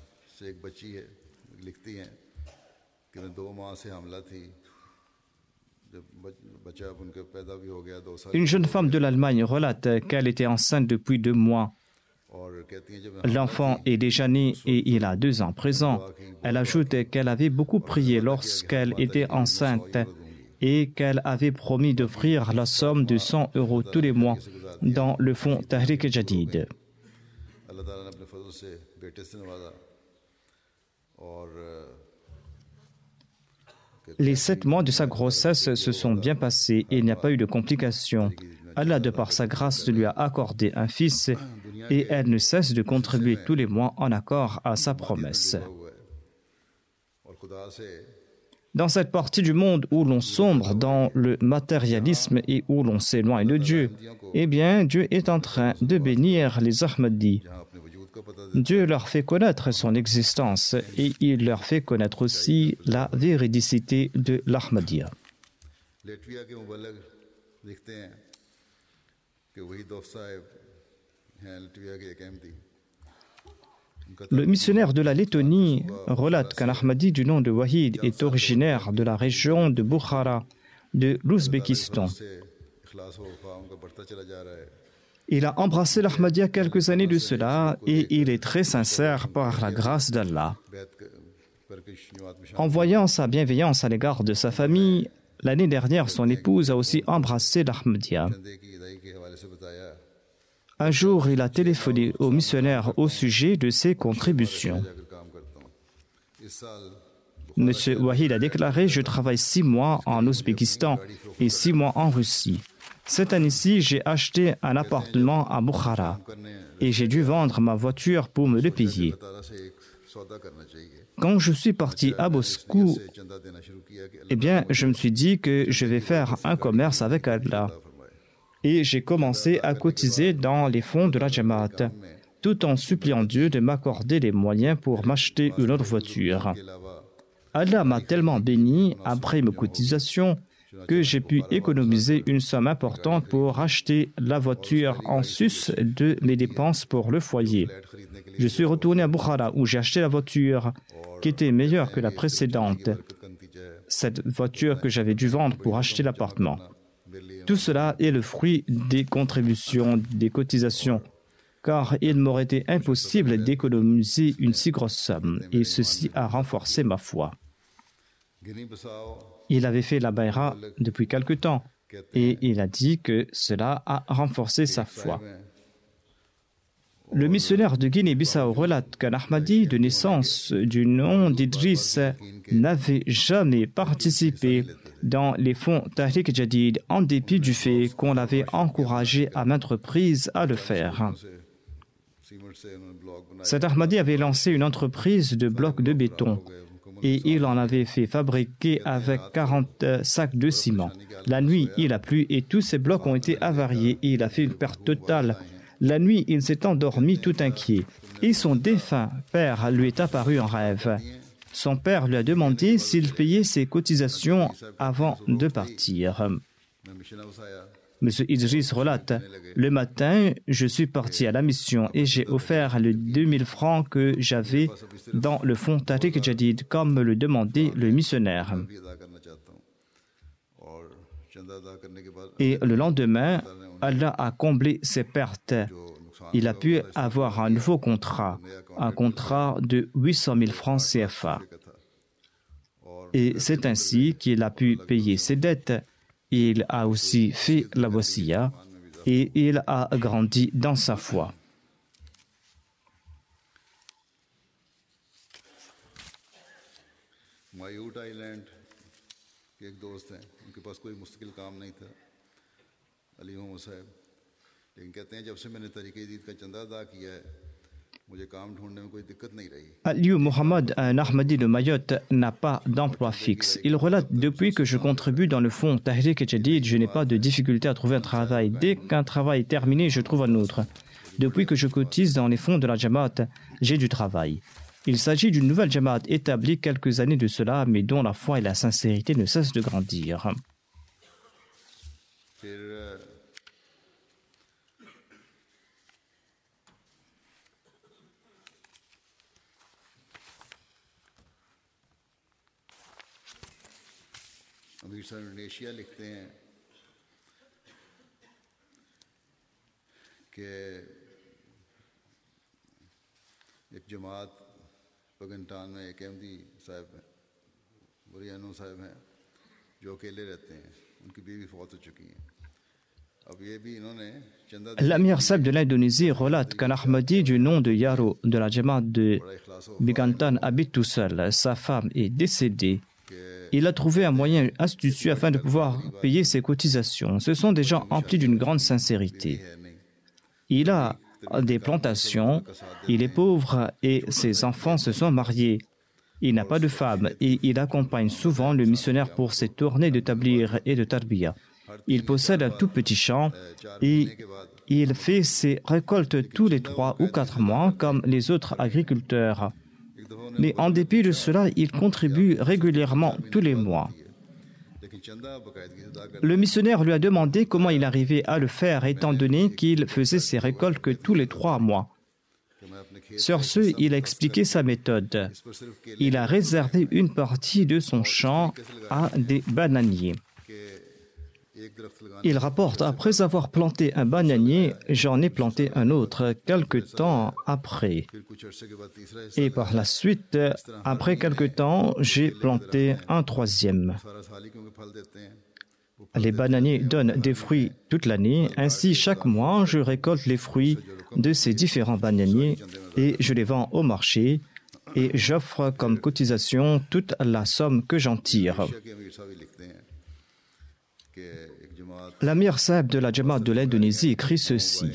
Une jeune femme de l'Allemagne relate qu'elle était enceinte depuis 2 mois. L'enfant est déjà né et il a 2 ans présent. Elle ajoute qu'elle avait beaucoup prié lorsqu'elle était enceinte et qu'elle avait promis d'offrir la somme de 100 € tous les mois dans le fonds Tahrik Jadid. Les 7 mois de sa grossesse se sont bien passés et il n'y a pas eu de complications. Allah, de par sa grâce, lui a accordé un fils et elle ne cesse de contribuer tous les mois en accord à sa promesse. Dans cette partie du monde où l'on sombre dans le matérialisme et où l'on s'éloigne de Dieu, eh bien, Dieu est en train de bénir les Ahmadis. Dieu leur fait connaître son existence et il leur fait connaître aussi la véridicité de l'Ahmadiyya. Le missionnaire de la Lettonie relate qu'un Ahmadi du nom de Wahid est originaire de la région de Bukhara, de l'Ouzbékistan. Il a embrassé l'Ahmadiyya quelques années de cela et il est très sincère par la grâce d'Allah. En voyant sa bienveillance à l'égard de sa famille, l'année dernière, son épouse a aussi embrassé l'Ahmadiyya. Un jour, il a téléphoné au missionnaire au sujet de ses contributions. M. Wahid a déclaré: je travaille 6 mois en Ouzbékistan et 6 mois en Russie. Cette année-ci, j'ai acheté un appartement à Bukhara et j'ai dû vendre ma voiture pour me le payer. Quand je suis parti à Moscou, eh bien, je me suis dit que je vais faire un commerce avec Allah. Et j'ai commencé à cotiser dans les fonds de la Jamaat, tout en suppliant Dieu de m'accorder les moyens pour m'acheter une autre voiture. Allah m'a tellement béni après mes cotisations que j'ai pu économiser une somme importante pour acheter la voiture en sus de mes dépenses pour le foyer. Je suis retourné à Bukhara où j'ai acheté la voiture qui était meilleure que la précédente, cette voiture que j'avais dû vendre pour acheter l'appartement. Tout cela est le fruit des contributions, des cotisations, car il m'aurait été impossible d'économiser une si grosse somme, et ceci a renforcé ma foi. Il avait fait la bayra depuis quelque temps, et il a dit que cela a renforcé sa foi. Le missionnaire de Guinée-Bissau relate qu'un Ahmadi de naissance du nom d'Idriss n'avait jamais participé dans les fonds Tahrik Jadid en dépit du fait qu'on l'avait encouragé à maintes reprises à le faire. Cet Ahmadi avait lancé une entreprise de blocs de béton et il en avait fait fabriquer avec 40 sacs de ciment. La nuit, il a plu et tous ces blocs ont été avariés et il a fait une perte totale. La nuit, il s'est endormi tout inquiet et son défunt père lui est apparu en rêve. son père lui a demandé s'il payait ses cotisations avant de partir. M. Idriss relate, « Le matin, je suis parti à la mission et j'ai offert les 2000 francs que j'avais dans le fonds Tariq Jadid, comme me le demandait le missionnaire. Et le lendemain, Allah a comblé ses pertes. Il a pu avoir un nouveau contrat, un contrat de 800 000 francs CFA. Et c'est ainsi qu'il a pu payer ses dettes. Il a aussi fait la wasiya et il a grandi dans sa foi. Aliou Mohamed, un Ahmadi de Mayotte, n'a pas d'emploi fixe. Il relate, depuis que je contribue dans le fonds Tahrik Jadid, je n'ai pas de difficulté à trouver un travail. Dès qu'un travail est terminé, je trouve un autre. Depuis que je cotise dans les fonds de la Jamaat, j'ai du travail. Il s'agit d'une nouvelle Jamaat établie quelques années de cela, mais dont la foi et la sincérité ne cessent de grandir. अमीर साहब इंडोनेशिया लिखते हैं कि एक जमात पगनटान में एक अहमदी साहब हैं, बुरियानो साहब हैं, जो अकेले रहते हैं, उनकी बीवी फौत हो चुकी हैं। L'Amir Sahib de l'Indonésie relate qu'un Ahmadi du nom de Yaro de la Jamaat de Bigantan habite tout seul. Sa femme est décédée. Il a trouvé un moyen astucieux afin de pouvoir payer ses cotisations. Ce sont des gens emplis d'une grande sincérité. Il a des plantations, il est pauvre et ses enfants se sont mariés. Il n'a pas de femme et il accompagne souvent le missionnaire pour ses tournées de tablir et de tarbiya. Il possède un tout petit champ et il fait ses récoltes tous les 3 ou 4 mois comme les autres agriculteurs. Mais en dépit de cela, il contribue régulièrement tous les mois. Le missionnaire lui a demandé comment il arrivait à le faire étant donné qu'il faisait ses récoltes que tous les 3 mois. Sur ce, il a expliqué sa méthode. Il a réservé une partie de son champ à des bananiers. Il rapporte, après avoir planté un bananier, j'en ai planté un autre quelque temps après. Et par la suite, après quelque temps, j'ai planté un 3e. Les bananiers donnent des fruits toute l'année. Ainsi, chaque mois, je récolte les fruits de ces différents bananiers et je les vends au marché et j'offre comme cotisation toute la somme que j'en tire. L'Amir Sahib de la Jamaat de l'Indonésie écrit ceci.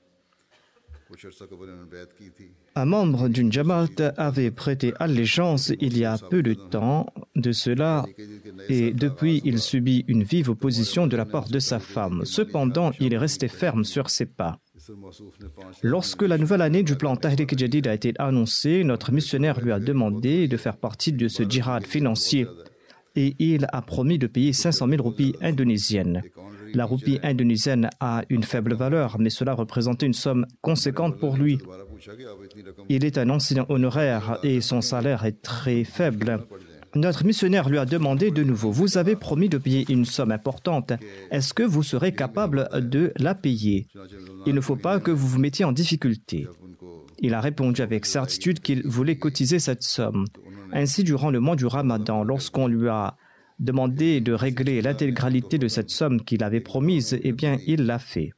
Un membre d'une Jamaat avait prêté allégeance il y a peu de temps de cela et depuis il subit une vive opposition de la part de sa femme. Cependant, il est resté ferme sur ses pas. Lorsque la nouvelle année du plan Tahrik Jadid a été annoncée, notre missionnaire lui a demandé de faire partie de ce djihad financier et il a promis de payer 500 000 roupies indonésiennes. La roupie indonésienne a une faible valeur, mais cela représentait une somme conséquente pour lui. Il est un enseignant honoraire et son salaire est très faible. Notre missionnaire lui a demandé de nouveau, « Vous avez promis de payer une somme importante. Est-ce que vous serez capable de la payer? Il ne faut pas que vous vous mettiez en difficulté. » Il a répondu avec certitude qu'il voulait cotiser cette somme. Ainsi, durant le mois du Ramadan, lorsqu'on lui a demandé de régler l'intégralité de cette somme qu'il avait promise, eh bien, il l'a fait.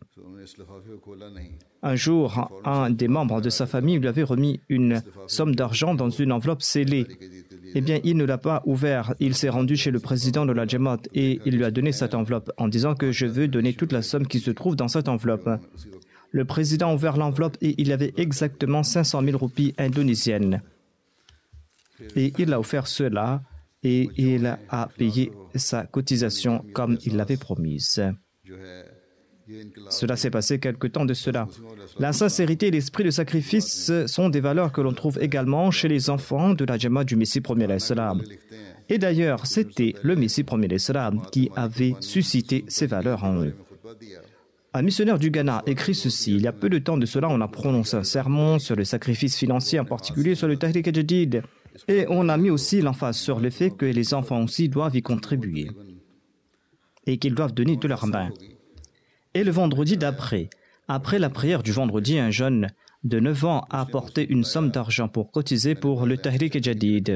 Un jour, un des membres de sa famille lui avait remis une somme d'argent dans une enveloppe scellée. Eh bien, il ne l'a pas ouvert. Il s'est rendu chez le président de la Jamaat et il lui a donné cette enveloppe en disant que je veux donner toute la somme qui se trouve dans cette enveloppe. Le président a ouvert l'enveloppe et il y avait exactement 500 000 roupies indonésiennes. Et il a offert cela et il a payé sa cotisation comme il l'avait promise. Cela s'est passé quelque temps de cela. La sincérité et l'esprit de sacrifice sont des valeurs que l'on trouve également chez les enfants de la Jamaat du Messie premier alayhi salam. Et d'ailleurs, c'était le Messie premier alayhi salam qui avait suscité ces valeurs en eux. Un missionnaire du Ghana écrit ceci. Il y a peu de temps de cela, on a prononcé un sermon sur le sacrifice financier, en particulier sur le Tahrik al-Jadid. Et on a mis aussi l'emphase sur le fait que les enfants aussi doivent y contribuer et qu'ils doivent donner de leurs mains. Et le vendredi d'après, après la prière du vendredi, un jeune de 9 ans a apporté une somme d'argent pour cotiser pour le Tahrik al-Jadid.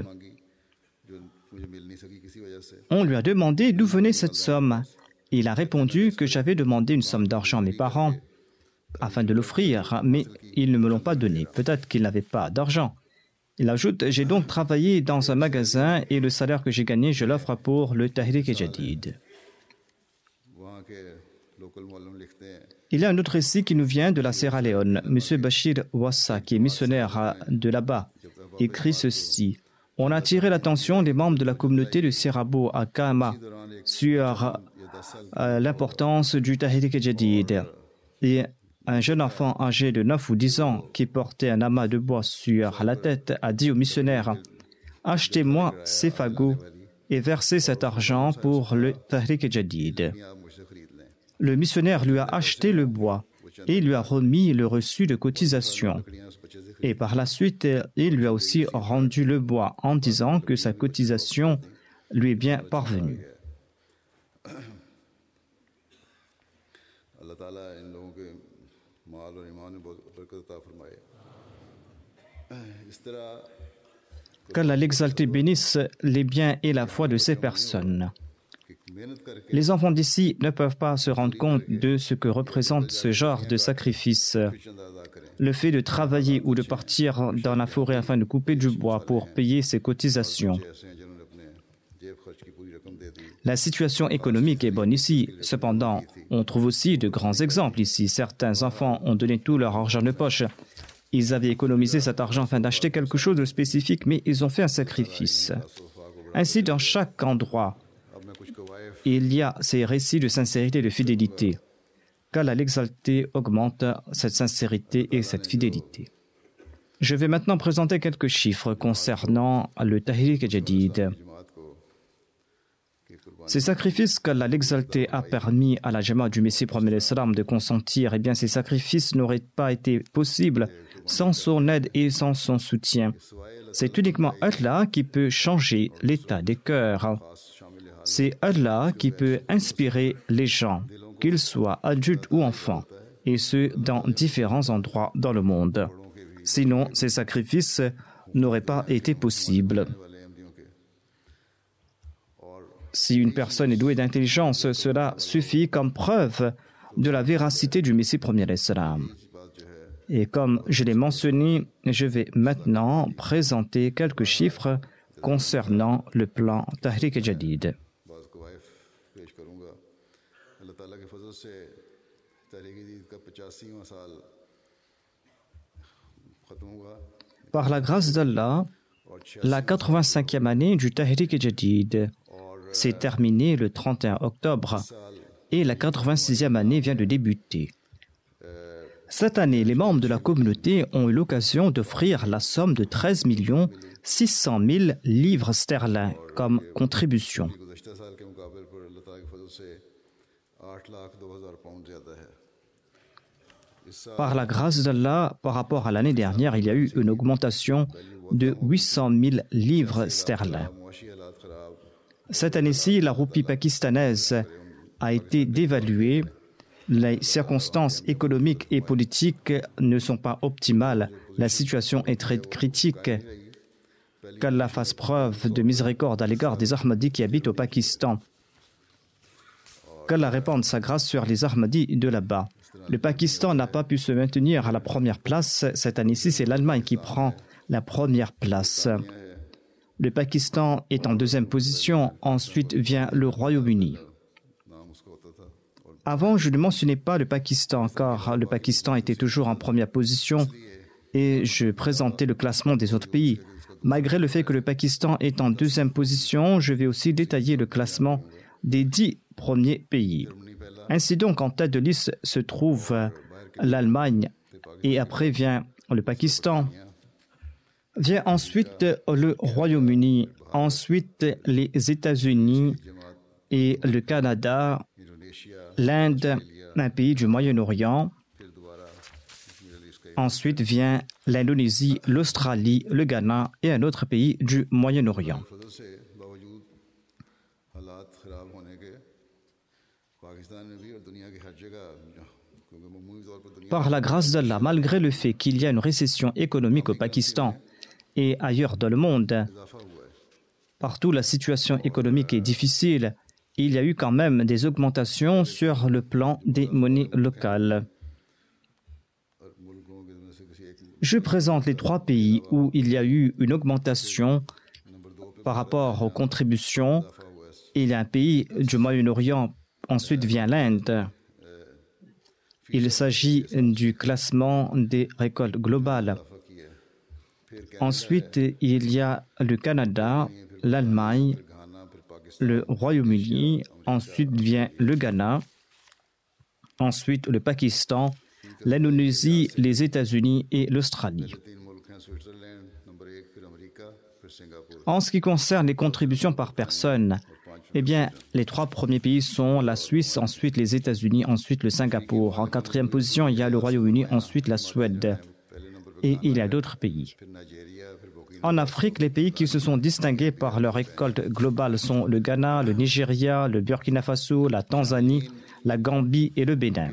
On lui a demandé d'où venait cette somme. Il a répondu que j'avais demandé une somme d'argent à mes parents afin de l'offrir, mais ils ne me l'ont pas donné. Peut-être qu'ils n'avaient pas d'argent. Il ajoute, j'ai donc travaillé dans un magasin et le salaire que j'ai gagné, je l'offre pour le Tahrik al-Jadid. Il y a un autre récit qui nous vient de la Sierra Leone. M. Bachir Wassa, qui est missionnaire de là-bas, écrit ceci. On a attiré l'attention des membres de la communauté de Sierrabo à Kahama sur l'importance du Tahrik al-Jadid. Et un jeune enfant âgé de 9 ou 10 ans qui portait un amas de bois sur la tête a dit au missionnaire « Achetez-moi ces fagots et versez cet argent pour le Tahrik al-Jadid. » Le missionnaire lui a acheté le bois et lui a remis le reçu de cotisation. Et par la suite, il lui a aussi rendu le bois en disant que sa cotisation lui est bien parvenue. Qu'Allah l'exalté bénisse les biens et la foi de ces personnes. Les enfants d'ici ne peuvent pas se rendre compte de ce que représente ce genre de sacrifice. Le fait de travailler ou de partir dans la forêt afin de couper du bois pour payer ses cotisations. La situation économique est bonne ici. Cependant, on trouve aussi de grands exemples ici. Certains enfants ont donné tout leur argent de poche. Ils avaient économisé cet argent afin d'acheter quelque chose de spécifique, mais ils ont fait un sacrifice. Ainsi, dans chaque endroit, il y a ces récits de sincérité et de fidélité. Qu'Allah l'exalté augmente cette sincérité et cette fidélité. Je vais maintenant présenter quelques chiffres concernant le Tahrik al-Jadid. Ces sacrifices qu'Allah l'exalté a permis à la Jamaat du Messie premier alayhi salam de consentir, eh bien ces sacrifices n'auraient pas été possibles sans son aide et sans son soutien. C'est uniquement Allah qui peut changer l'état des cœurs. C'est Allah qui peut inspirer les gens, qu'ils soient adultes ou enfants, et ce, dans différents endroits dans le monde. Sinon, ces sacrifices n'auraient pas été possibles. Si une personne est douée d'intelligence, cela suffit comme preuve de la véracité du Messie premier alayhi salam. Et comme je l'ai mentionné, je vais maintenant présenter quelques chiffres concernant le plan Tahrik al-Jadid. Par la grâce d'Allah, la 85e année du Tahrik al-Jadid s'est terminée le 31 octobre et la 86e année vient de débuter. Cette année, les membres de la communauté ont eu l'occasion d'offrir la somme de 13 600 000 livres sterling comme contribution. Par la grâce d'Allah, par rapport à l'année dernière, il y a eu une augmentation de 800 000 livres sterling. Cette année-ci, la roupie pakistanaise a été dévaluée. Les circonstances économiques et politiques ne sont pas optimales. La situation est très critique. Qu'Allah fasse preuve de miséricorde à l'égard des Ahmadis qui habitent au Pakistan. Qu'Allah répande sa grâce sur les Ahmadis de là-bas. Le Pakistan n'a pas pu se maintenir à la première place. Cette année-ci, c'est l'Allemagne qui prend la première place. Le Pakistan est en deuxième position. Ensuite vient le Royaume-Uni. Avant, je ne mentionnais pas le Pakistan, car le Pakistan était toujours en première position et je présentais le classement des autres pays. Malgré le fait que le Pakistan est en deuxième position, je vais aussi détailler le classement des 10 premiers pays. Ainsi donc, en tête de liste se trouve l'Allemagne et après vient le Pakistan. Vient ensuite le Royaume-Uni, ensuite les États-Unis et le Canada, l'Inde, un pays du Moyen-Orient. Ensuite vient l'Indonésie, l'Australie, le Ghana et un autre pays du Moyen-Orient. Par la grâce d'Allah, malgré le fait qu'il y a une récession économique au Pakistan et ailleurs dans le monde, partout la situation économique est difficile, il y a eu quand même des augmentations sur le plan des monnaies locales. Je présente les 3 pays où il y a eu une augmentation par rapport aux contributions. Il y a un pays du Moyen-Orient, ensuite vient l'Inde. Il s'agit du classement des récoltes globales. Ensuite, il y a le Canada, l'Allemagne, le Royaume-Uni, ensuite vient le Ghana, ensuite le Pakistan, l'Indonésie, les États-Unis et l'Australie. En ce qui concerne les contributions par personne, eh bien, les 3 premiers pays sont la Suisse, ensuite les États-Unis, ensuite le Singapour. En 4e position, il y a le Royaume-Uni, ensuite la Suède. Et il y a d'autres pays. En Afrique, les pays qui se sont distingués par leur récolte globale sont le Ghana, le Nigeria, le Burkina Faso, la Tanzanie, la Gambie et le Bénin.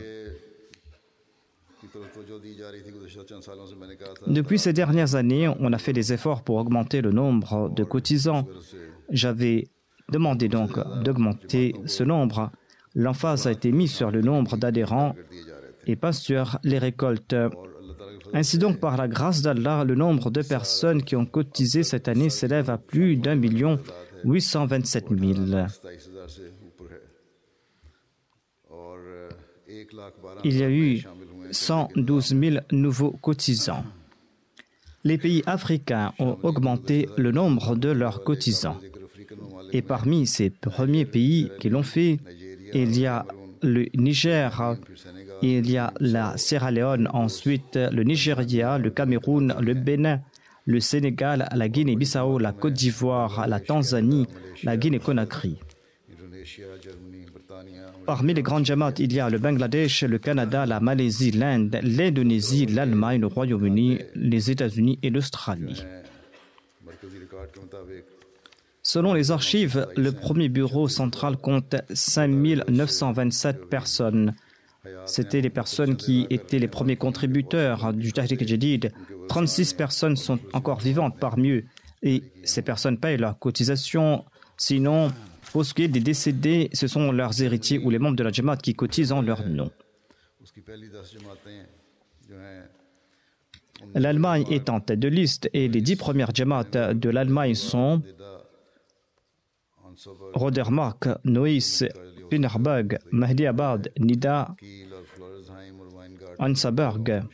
Depuis ces dernières années, on a fait des efforts pour augmenter le nombre de cotisants. J'avais demandé donc d'augmenter ce nombre. L'emphase a été mise sur le nombre d'adhérents et pas sur les récoltes. Ainsi donc, par la grâce d'Allah, le nombre de personnes qui ont cotisé cette année s'élève à plus d'1 827 000. Il y a eu 112 000 nouveaux cotisants. Les pays africains ont augmenté le nombre de leurs cotisants. Et parmi ces premiers pays qui l'ont fait, il y a le Niger, il y a la Sierra Leone, ensuite le Nigeria, le Cameroun, le Bénin, le Sénégal, la Guinée-Bissau, la Côte d'Ivoire, la Tanzanie, la Guinée-Conakry. Parmi les grandes jamaats, il y a le Bangladesh, le Canada, la Malaisie, l'Inde, l'Indonésie, l'Allemagne, le Royaume-Uni, les États-Unis et l'Australie. Selon les archives, le premier bureau central compte 5 927 personnes. C'était les personnes qui étaient les premiers contributeurs du Tahrik Jadid. 36 personnes sont encore vivantes parmi eux et ces personnes payent leurs cotisations. Sinon, pour ce qui est des décédés, ce sont leurs héritiers ou les membres de la Jamaat qui cotisent en leur nom. L'Allemagne est en tête de liste et les 10 premières Jamaat de l'Allemagne sont Rodermark, Neuss, Pinneberg, Mahdiabad, Nida, Ansaberg.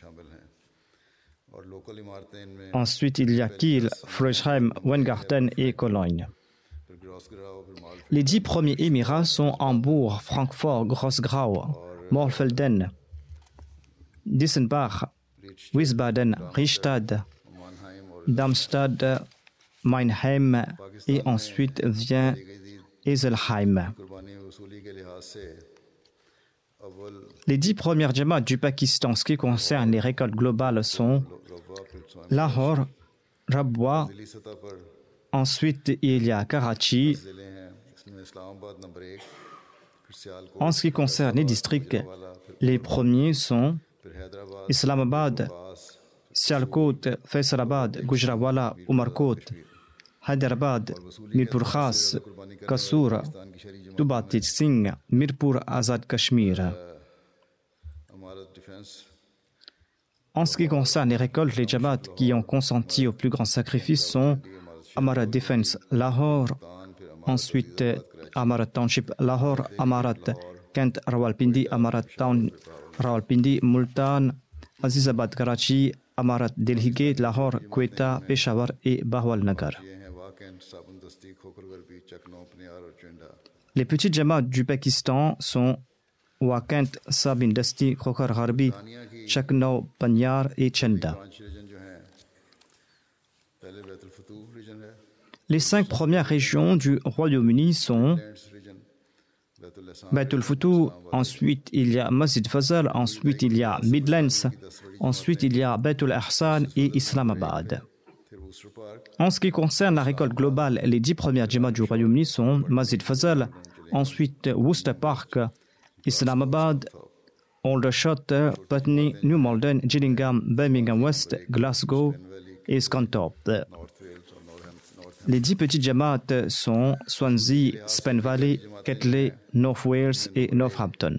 Ensuite, il y a Kiel, Friedrichshain, Weingarten et Cologne. Les 10 premiers émirats sont Hambourg, Francfort, Grossgrau, Morfelden, Dissenbach, Wiesbaden, Richtad, Darmstadt, Meinheim et ensuite vient Eselheim. Les 10 premières jamaats du Pakistan, ce qui concerne les récoltes globales, sont Lahore, Rabwa, ensuite il y a Karachi. En ce qui concerne les districts, les premiers sont Islamabad, Sialkot, Faisalabad, Gujranwala, Umarkot, Hyderabad, Mirpur Khas, Kasur, Dubatit Singh, Mirpur Azad Kashmir. En ce qui concerne les récoltes, les jamaats qui ont consenti au plus grand sacrifice sont Amarat Defense Lahore, ensuite Amarat Township Lahore, Amarat Kent Rawalpindi, Amarat Town Rawalpindi, Multan, Azizabad Karachi, Amarat Delhi Gate, Lahore, Quetta, Peshawar et Bahawal Nagar. Les petites jamaats du Pakistan sont Wakent, Sabin Dasti, Khokhar Gharbi, Chaknau, Panyar et Chenda. Les 5 premières régions du Royaume-Uni sont Bait al-Futuh, ensuite il y a Masjid Fazal, ensuite il y a Midlands, ensuite il y a Bait al-Ahsan et Islamabad. En ce qui concerne la récolte globale, les 10 premières djamats du Royaume-Uni sont Masjid Fazal, ensuite Worcester Park, Islamabad, Aldershot, Putney, New Malden, Gillingham, Birmingham West, Glasgow et Scunthorpe. Les 10 petits djamats sont Swansea, Spen Valley, Ketley, North Wales et Northampton.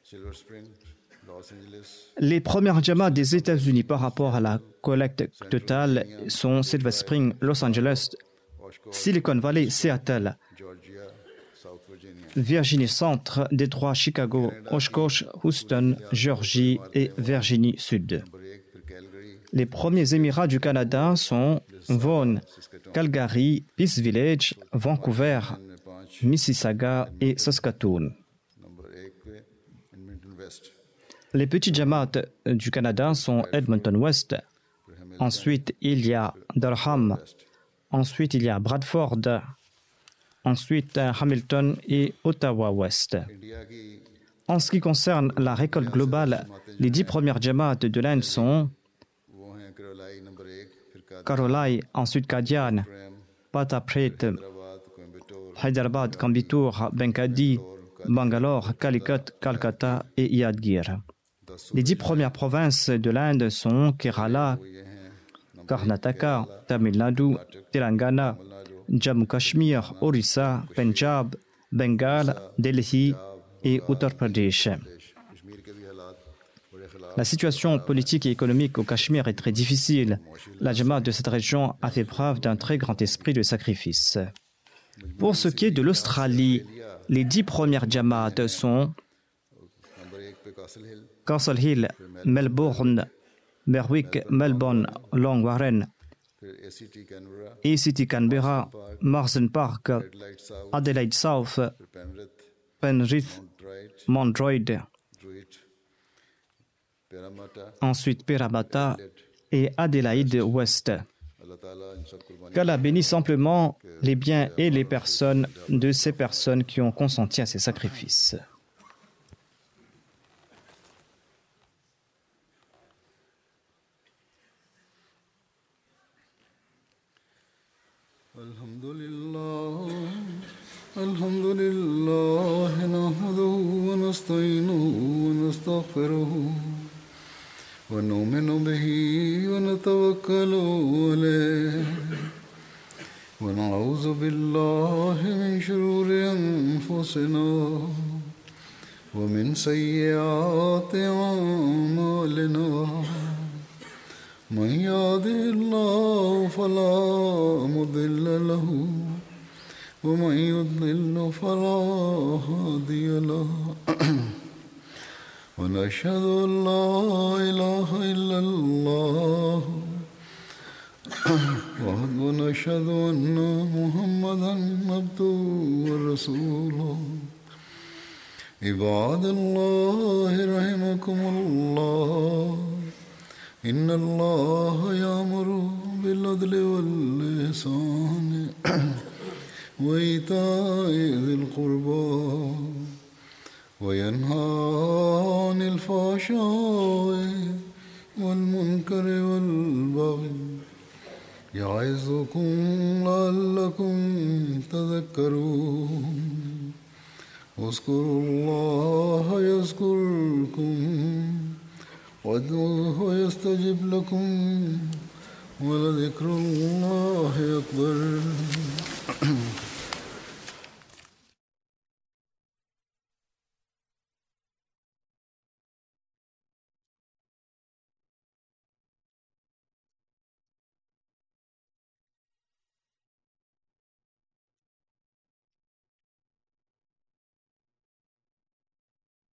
Les premières djamats des États-Unis par rapport à la collecte totale sont Silver Spring, Los Angeles, Silicon Valley, Seattle, Virginie Centre, Détroit, Chicago, Oshkosh, Houston, Géorgie et Virginie Sud. Les premiers Émirats du Canada sont Vaughan, Calgary, Peace Village, Vancouver, Mississauga et Saskatoon. Les petits djamats du Canada sont Edmonton West, ensuite il y a Durham, ensuite il y a Bradford, ensuite Hamilton et Ottawa West. En ce qui concerne la récolte globale, les 10 premières djamats de l'Inde sont Karolai, ensuite Kadian, Patapret, Hyderabad, Coimbatore, Benkadi, Bangalore, Calicut, Calcutta et Yadgir. Les 10 premières provinces de l'Inde sont Kerala, Karnataka, Tamil Nadu, Telangana, Jammu Kashmir, Orissa, Punjab, Bengale, Delhi et Uttar Pradesh. La situation politique et économique au Cachemire est très difficile. La Jamaat de cette région a fait preuve d'un très grand esprit de sacrifice. Pour ce qui est de l'Australie, les 10 premières Jamaat sont Castle Hill, Melbourne, Berwick, Melbourne, Long Warren, ACT Canberra, Marsden Park, Adelaide South, Penrith, Mount Druitt, ensuite Parramatta et Adélaïde Ouest. Qu'Allah bénisse amplement les biens et les personnes de ces personnes qui ont consenti à ces sacrifices. Alhamdulillah, nahmaduhu wa nasta'inuhu wa nastaghfiruhu wa nu'minu bihi wa natawakkalu alayhi wa na'udhu billahi min shururi anfusina wa min sayyiati a'malina. Man yahdihillahu fala mudilla lahu ومن يضلل فلا هادي له ونشهد أن لا إله إلا الله ونشهد أن محمدا عبده ورسوله عباد الله رحمكم الله إن الله يأمر بالعدل والإحسان وإيتاء ذي القربى وينهى عن الفحشاء والمنكر والبغي يعظكم لعلكم تذكرون اذكروا الله يذكركم وادعوه يستجب لكم ولذكر الله أكبر